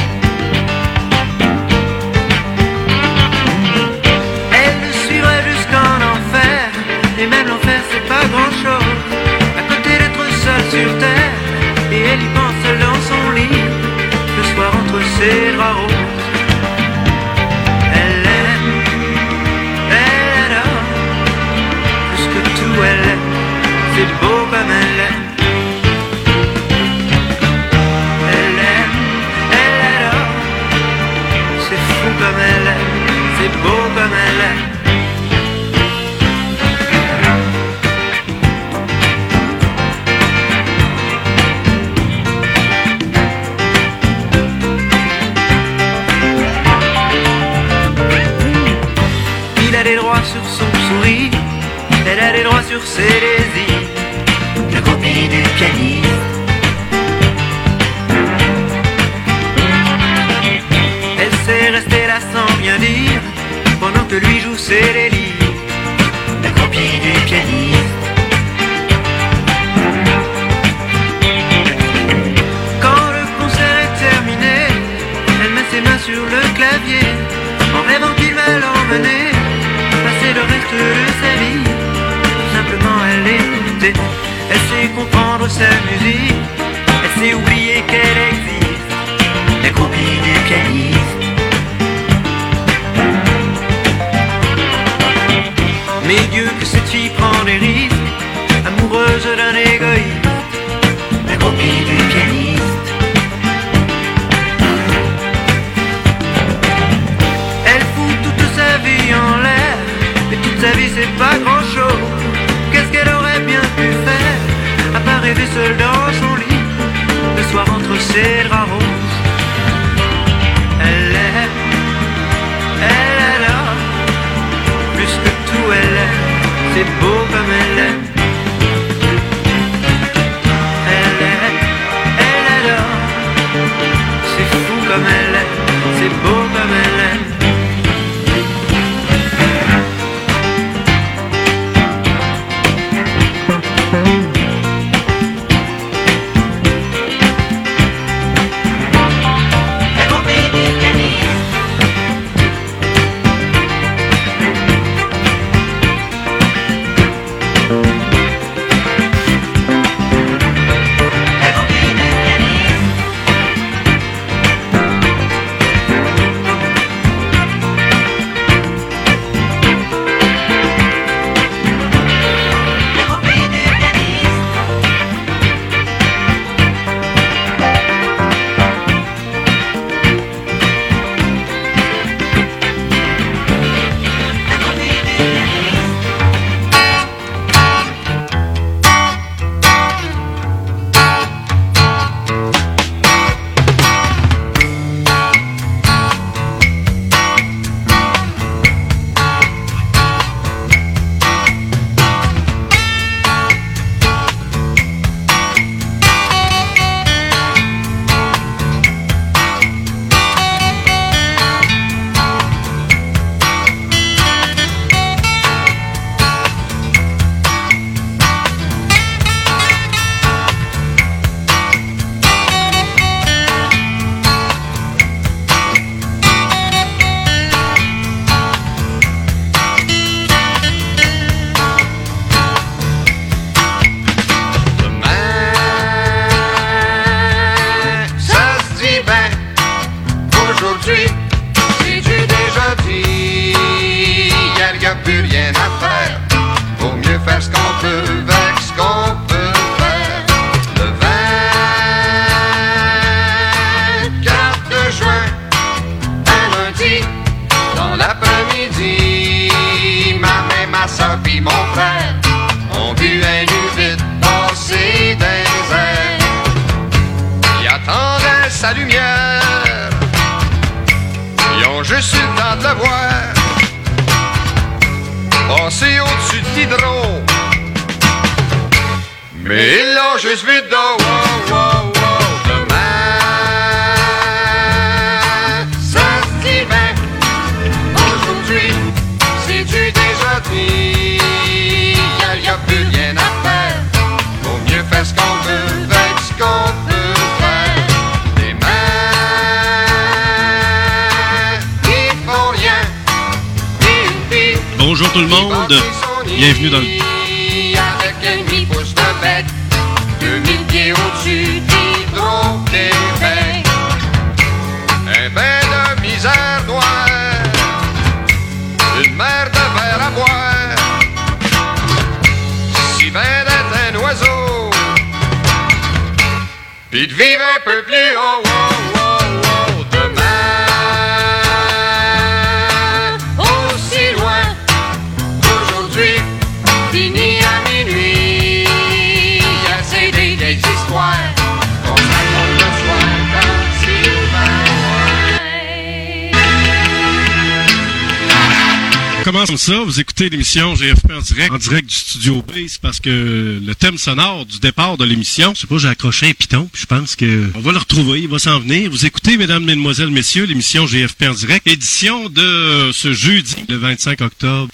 S2: Elle le suivrait jusqu'en enfer, et même l'enfer c'est pas grand chose, à côté d'être seule sur terre, et elle y pense seule dans son lit, le soir entre ses draps roses. Elle aime, elle adore, plus que tout elle aime, c'est beau comme elle aime. Elle aime, elle adore, c'est fou comme elle aime, c'est beau comme elle aime. Il a des droits sur son sourire, elle a des droits sur ses désirs, la copie du pianiste. Elle sait rester là sans rien dire, pendant que lui joue ses délires, la copie du pianiste. Quand le concert est terminé, elle met ses mains sur le clavier, en rêvant qu'il va l'emmener passer le reste de sa vie. Simplement elle écoutait, elle sait comprendre sa musique, elle sait oublier qu'elle existe, la copie du pianiste. Mais Dieu que cette fille prend des risques, amoureuse d'un égoïste, la copie du pianiste. Elle fout toute sa vie en l'air, et toute sa vie c'est pas grand chose. Qu'est-ce qu'elle aurait bien pu faire, à part rêver seule dans son lit, le soir entre ses draps roses. Elle aime, elle adore, plus que tout elle aime, c'est beau comme elle aime. Elle aime, elle adore, c'est fou comme elle aime, c'est beau comme elle aime.
S3: plus rien à faire, vaut mieux faire ce qu'on peut.
S12: soeur pis mon frère ont vu un nu vite passer dans les airs. Ils attendaient sa lumière, ils ont juste eu le temps de le voir passer au-dessus de l'hydro. Mais ils l'ont juste vu de dos. Wow, wow, wow. Demain, ça se dit bien. Aujourd'hui, c'est-tu déjà dit? Y'a y a plus rien à faire. Vaut mieux faire ce qu'on veut, avec ce qu'on peut faire. Des mains, ils font rien. Pis, pis,
S13: bonjour tout le monde, bienvenue dans le...
S12: avec un demi-pouce de bête, deux mille pieds au-dessus d'Hydro-Québec. Un bain de misère noire, une mer de verre à boire, si bien d'être un oiseau, pis de vivre un peu plus haut. Oh, oh, oh, demain, aussi loin, aujourd'hui, fini à minuit. Y'a assez des vieilles histoires qu'on se raconte le soir quand
S13: Comment comme ça, vous écoutez l'émission G F P en direct, en direct du studio B, c'est parce que le thème sonore du départ de l'émission, je sais pas, j'ai accroché un piton, puis je pense que on va le retrouver, il va s'en venir. Vous écoutez, mesdames, mesdemoiselles, messieurs, l'émission G F P en direct, édition de ce jeudi, le vingt-cinq octobre.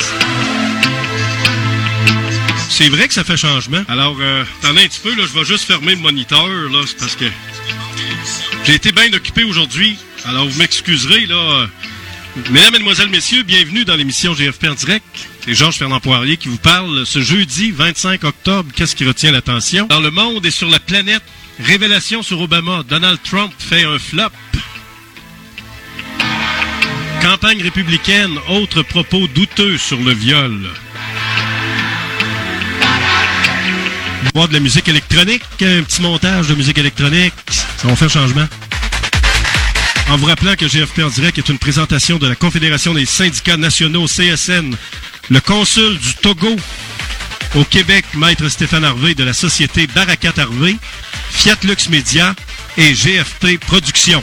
S13: C'est vrai que ça fait changement. Alors, euh, attendez un petit peu, là, je vais juste fermer le moniteur, là, c'est parce que j'ai été bien occupé aujourd'hui. Alors, vous m'excuserez, là. Euh, mesdames, mesdemoiselles, messieurs, bienvenue dans l'émission G F P en direct. C'est Georges Fernand Poirier qui vous parle ce jeudi vingt-cinq octobre. Qu'est-ce qui retient l'attention? Dans le monde et sur la planète, révélation sur Obama. Donald Trump fait un flop. Campagne républicaine, autres propos douteux sur le viol. Voir de la musique électronique, un petit montage de musique électronique, ça va faire changement. En vous rappelant que G F P en direct est une présentation de la Confédération des syndicats nationaux, C S N, le consul du Togo au Québec, Maître Stéphane Harvey, de la société Barakat Harvey, Fiat Lux Media et G F P Productions.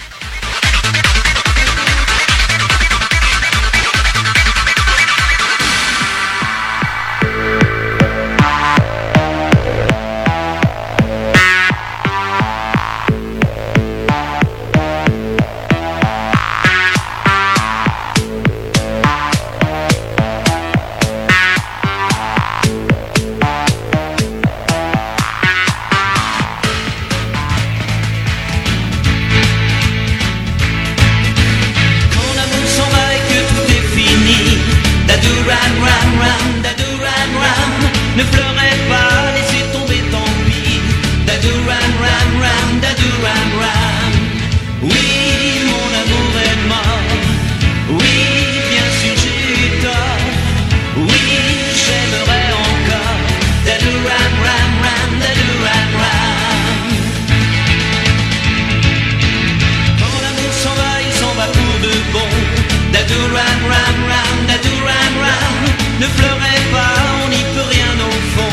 S2: Ne pleurez pas, laissez tomber, tant pis. Dadou ram ram ram, dadou ram ram. Oui, mon amour est mort. Oui, bien sûr j'ai eu tort. Oui, j'aimerais encore. Dadou ram ram ram, dadou ram ram. Quand l'amour s'en va, il s'en va pour de bon. Dadou ram ram ram, dadou ram ram. Ne pleurez pas, on n'y peut rien au fond.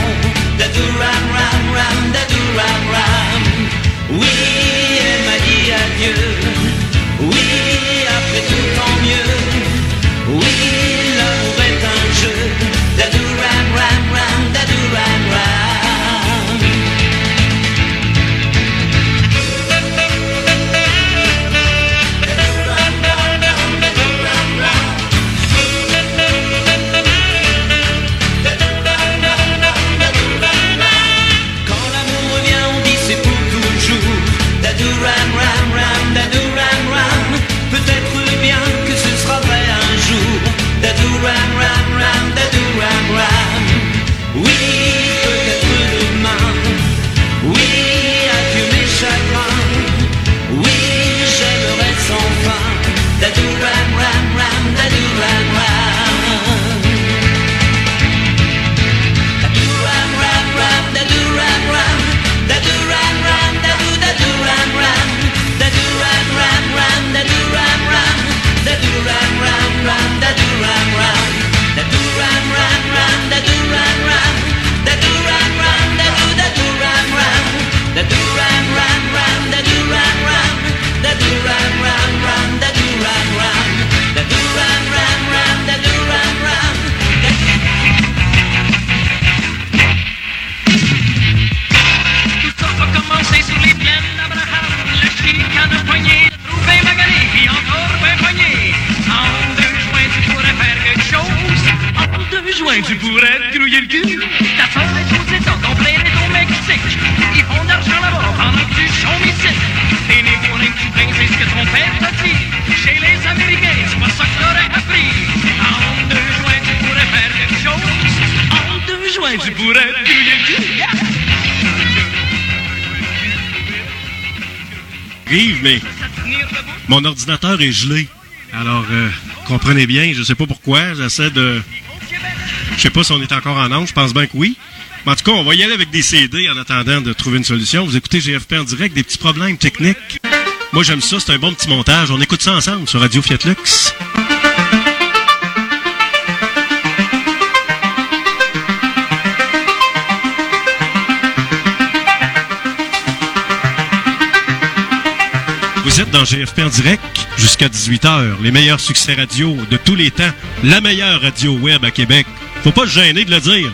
S14: joint, tu pourrais te grouiller le cul. Ta femme est aux États, ton père est au Mexique. Ils font de l'argent là-bas pendant que tu chômes ici. T'es né pour un petit prince, c'est ce que ton père t'a dit. Chez les Américains, c'est pas ça que t'aurais appris. En deux joints, tu pourrais faire quelque chose. En deux joints, tu pourrais te grouiller le cul. Yeah.
S13: Rive, mais mon ordinateur est gelé. Alors, euh, comprenez bien, je sais pas pourquoi, j'essaie de... Je sais pas si on est encore en onde, je pense bien que oui. Mais en tout cas, on va y aller avec des C D en attendant de trouver une solution. Vous écoutez G F P en direct, des petits problèmes techniques. Moi, j'aime ça, c'est un bon petit montage. On écoute ça ensemble sur Radio Fiat Lux. Vous êtes dans G F P en direct jusqu'à dix-huit heures. Les meilleurs succès radio de tous les temps. La meilleure radio web à Québec. Faut pas se gêner de le dire.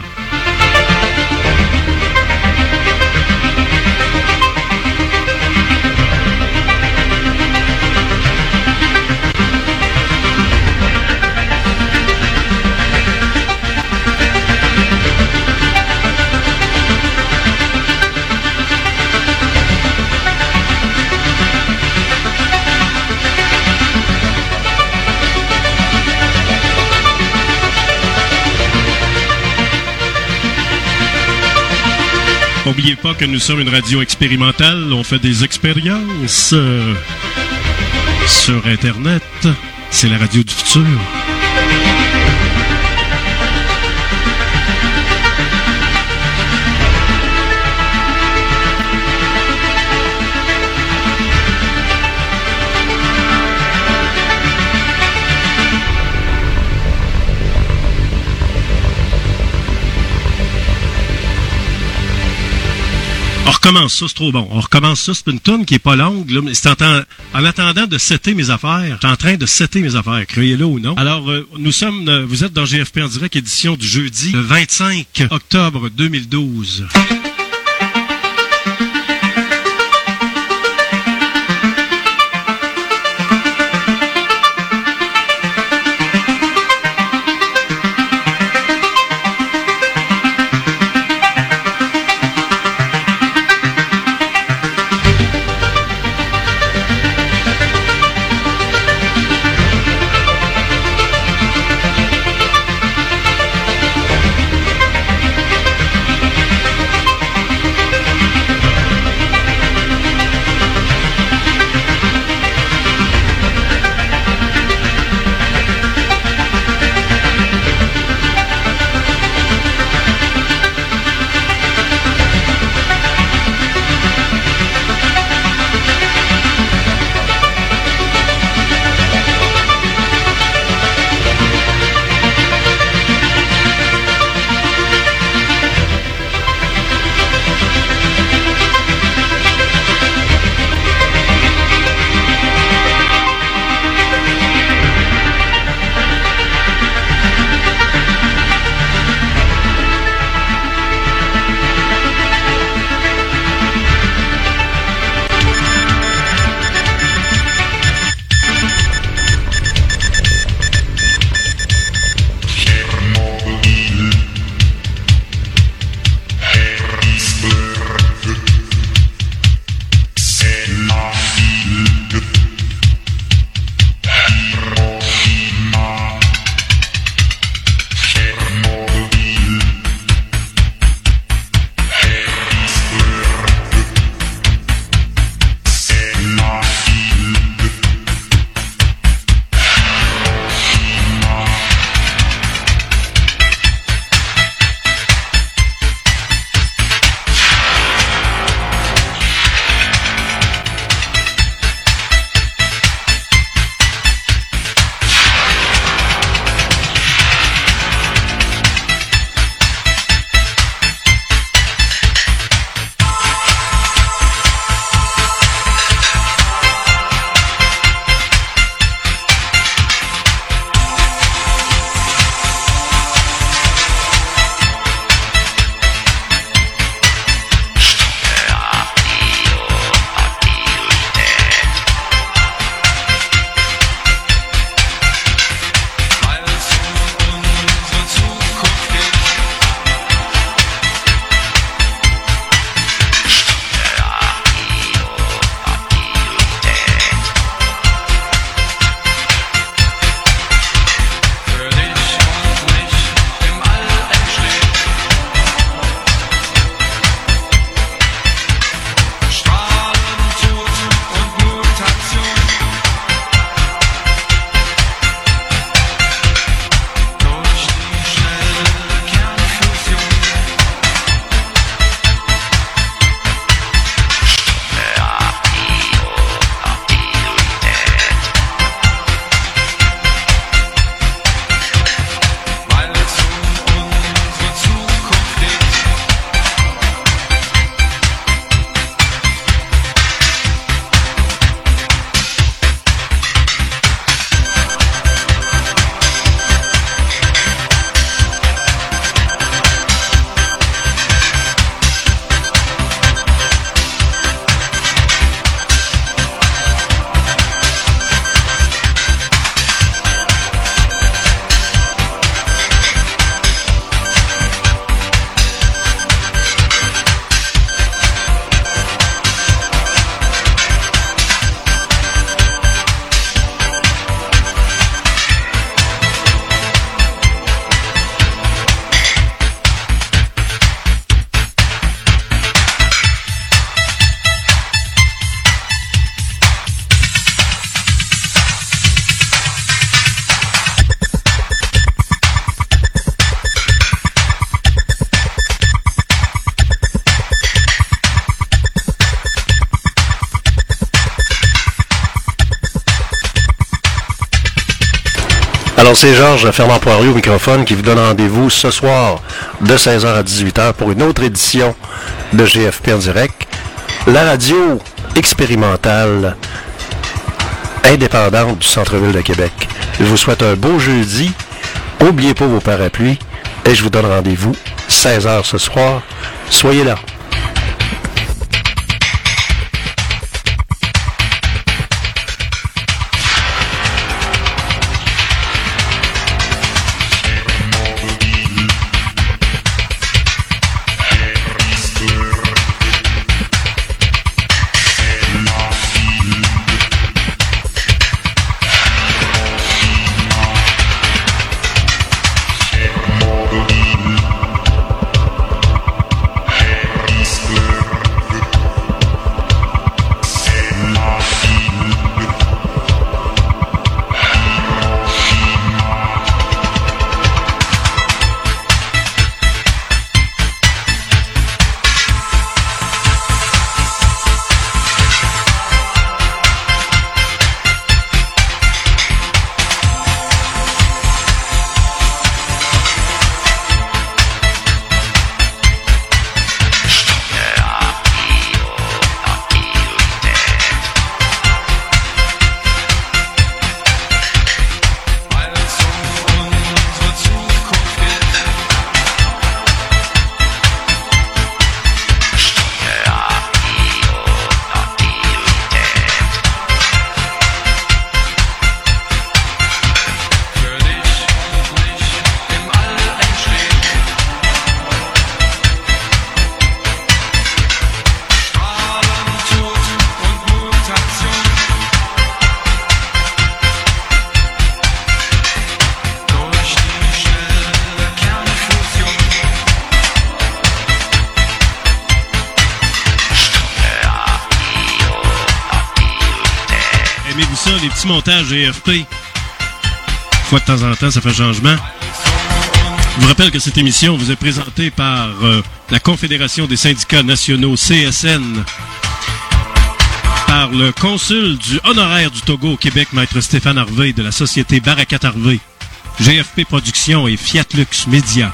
S13: N'oubliez pas que nous sommes une radio expérimentale. On fait des expériences euh, sur Internet. C'est la radio du futur. On recommence ça, c'est trop bon. On recommence ça, c'est une toune qui est pas longue, là, mais c'est en, temps, en attendant de setter mes affaires. Je suis en train de setter mes affaires, croyez-le ou non. Alors, euh, nous sommes, euh, vous êtes dans G F P en direct, édition du jeudi, le vingt-cinq octobre deux mille douze.
S1: Bon, c'est Georges Fernand Poirier au microphone qui vous donne rendez-vous ce soir de seize heures à dix-huit heures pour une autre édition de G F P en direct. La radio expérimentale indépendante du centre-ville de Québec. Je vous souhaite un beau jeudi. N'oubliez pas vos parapluies et je vous donne rendez-vous seize heures ce soir. Soyez là.
S13: Montage G F P. Une fois de temps en temps, ça fait changement. Je vous rappelle que cette émission vous est présentée par euh, la Confédération des syndicats nationaux, C S N, par le consul du honoraire du Togo au Québec, Maître Stéphane Harvey, de la société Barakat Harvey, G F P Productions et Fiat Lux Media.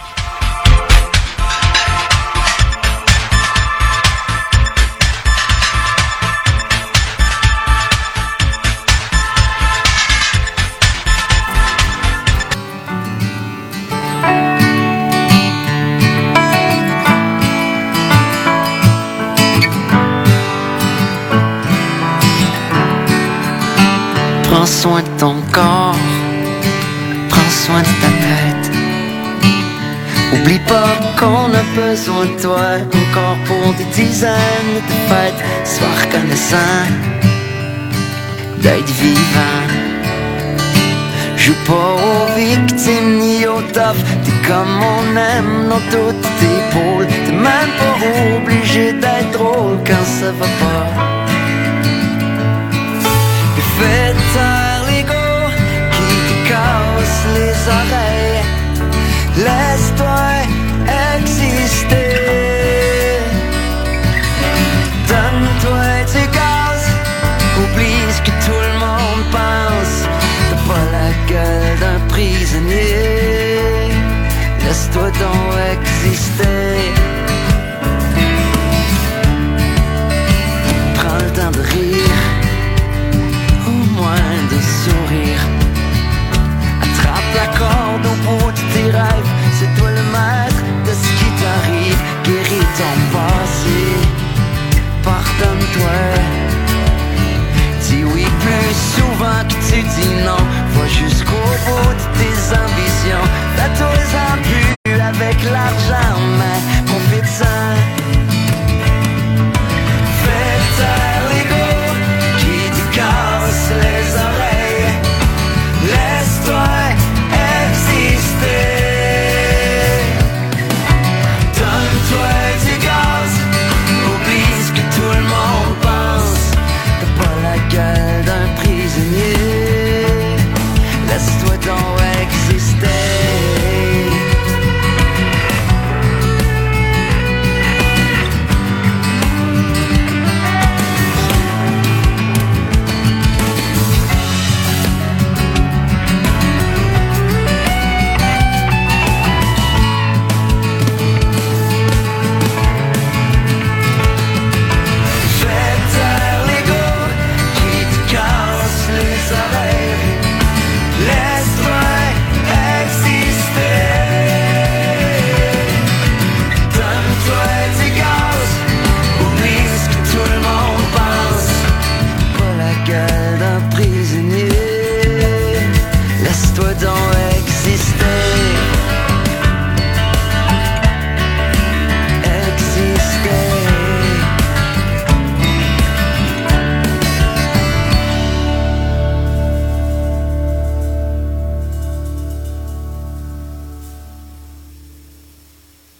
S7: Prends soin de ton corps, prends soin de ta tête. Oublie pas qu'on a besoin de toi encore pour des dizaines de fêtes. Sois reconnaissant d'être vivant. Joue pas aux victimes ni aux toughs. T'es comme on aime dans toutes tes pôles. T'es même pas obligé d'être drôle quand ça va pas. Fais taire l'ego qui te casse les oreilles. Laisse-toi exister. Donne-toi du gaz. Oublie ce que tout le monde pense. T'as pas la gueule d'un prisonnier. Laisse-toi donc exister. Prends le temps de rire, de sourire. Attrape la corde au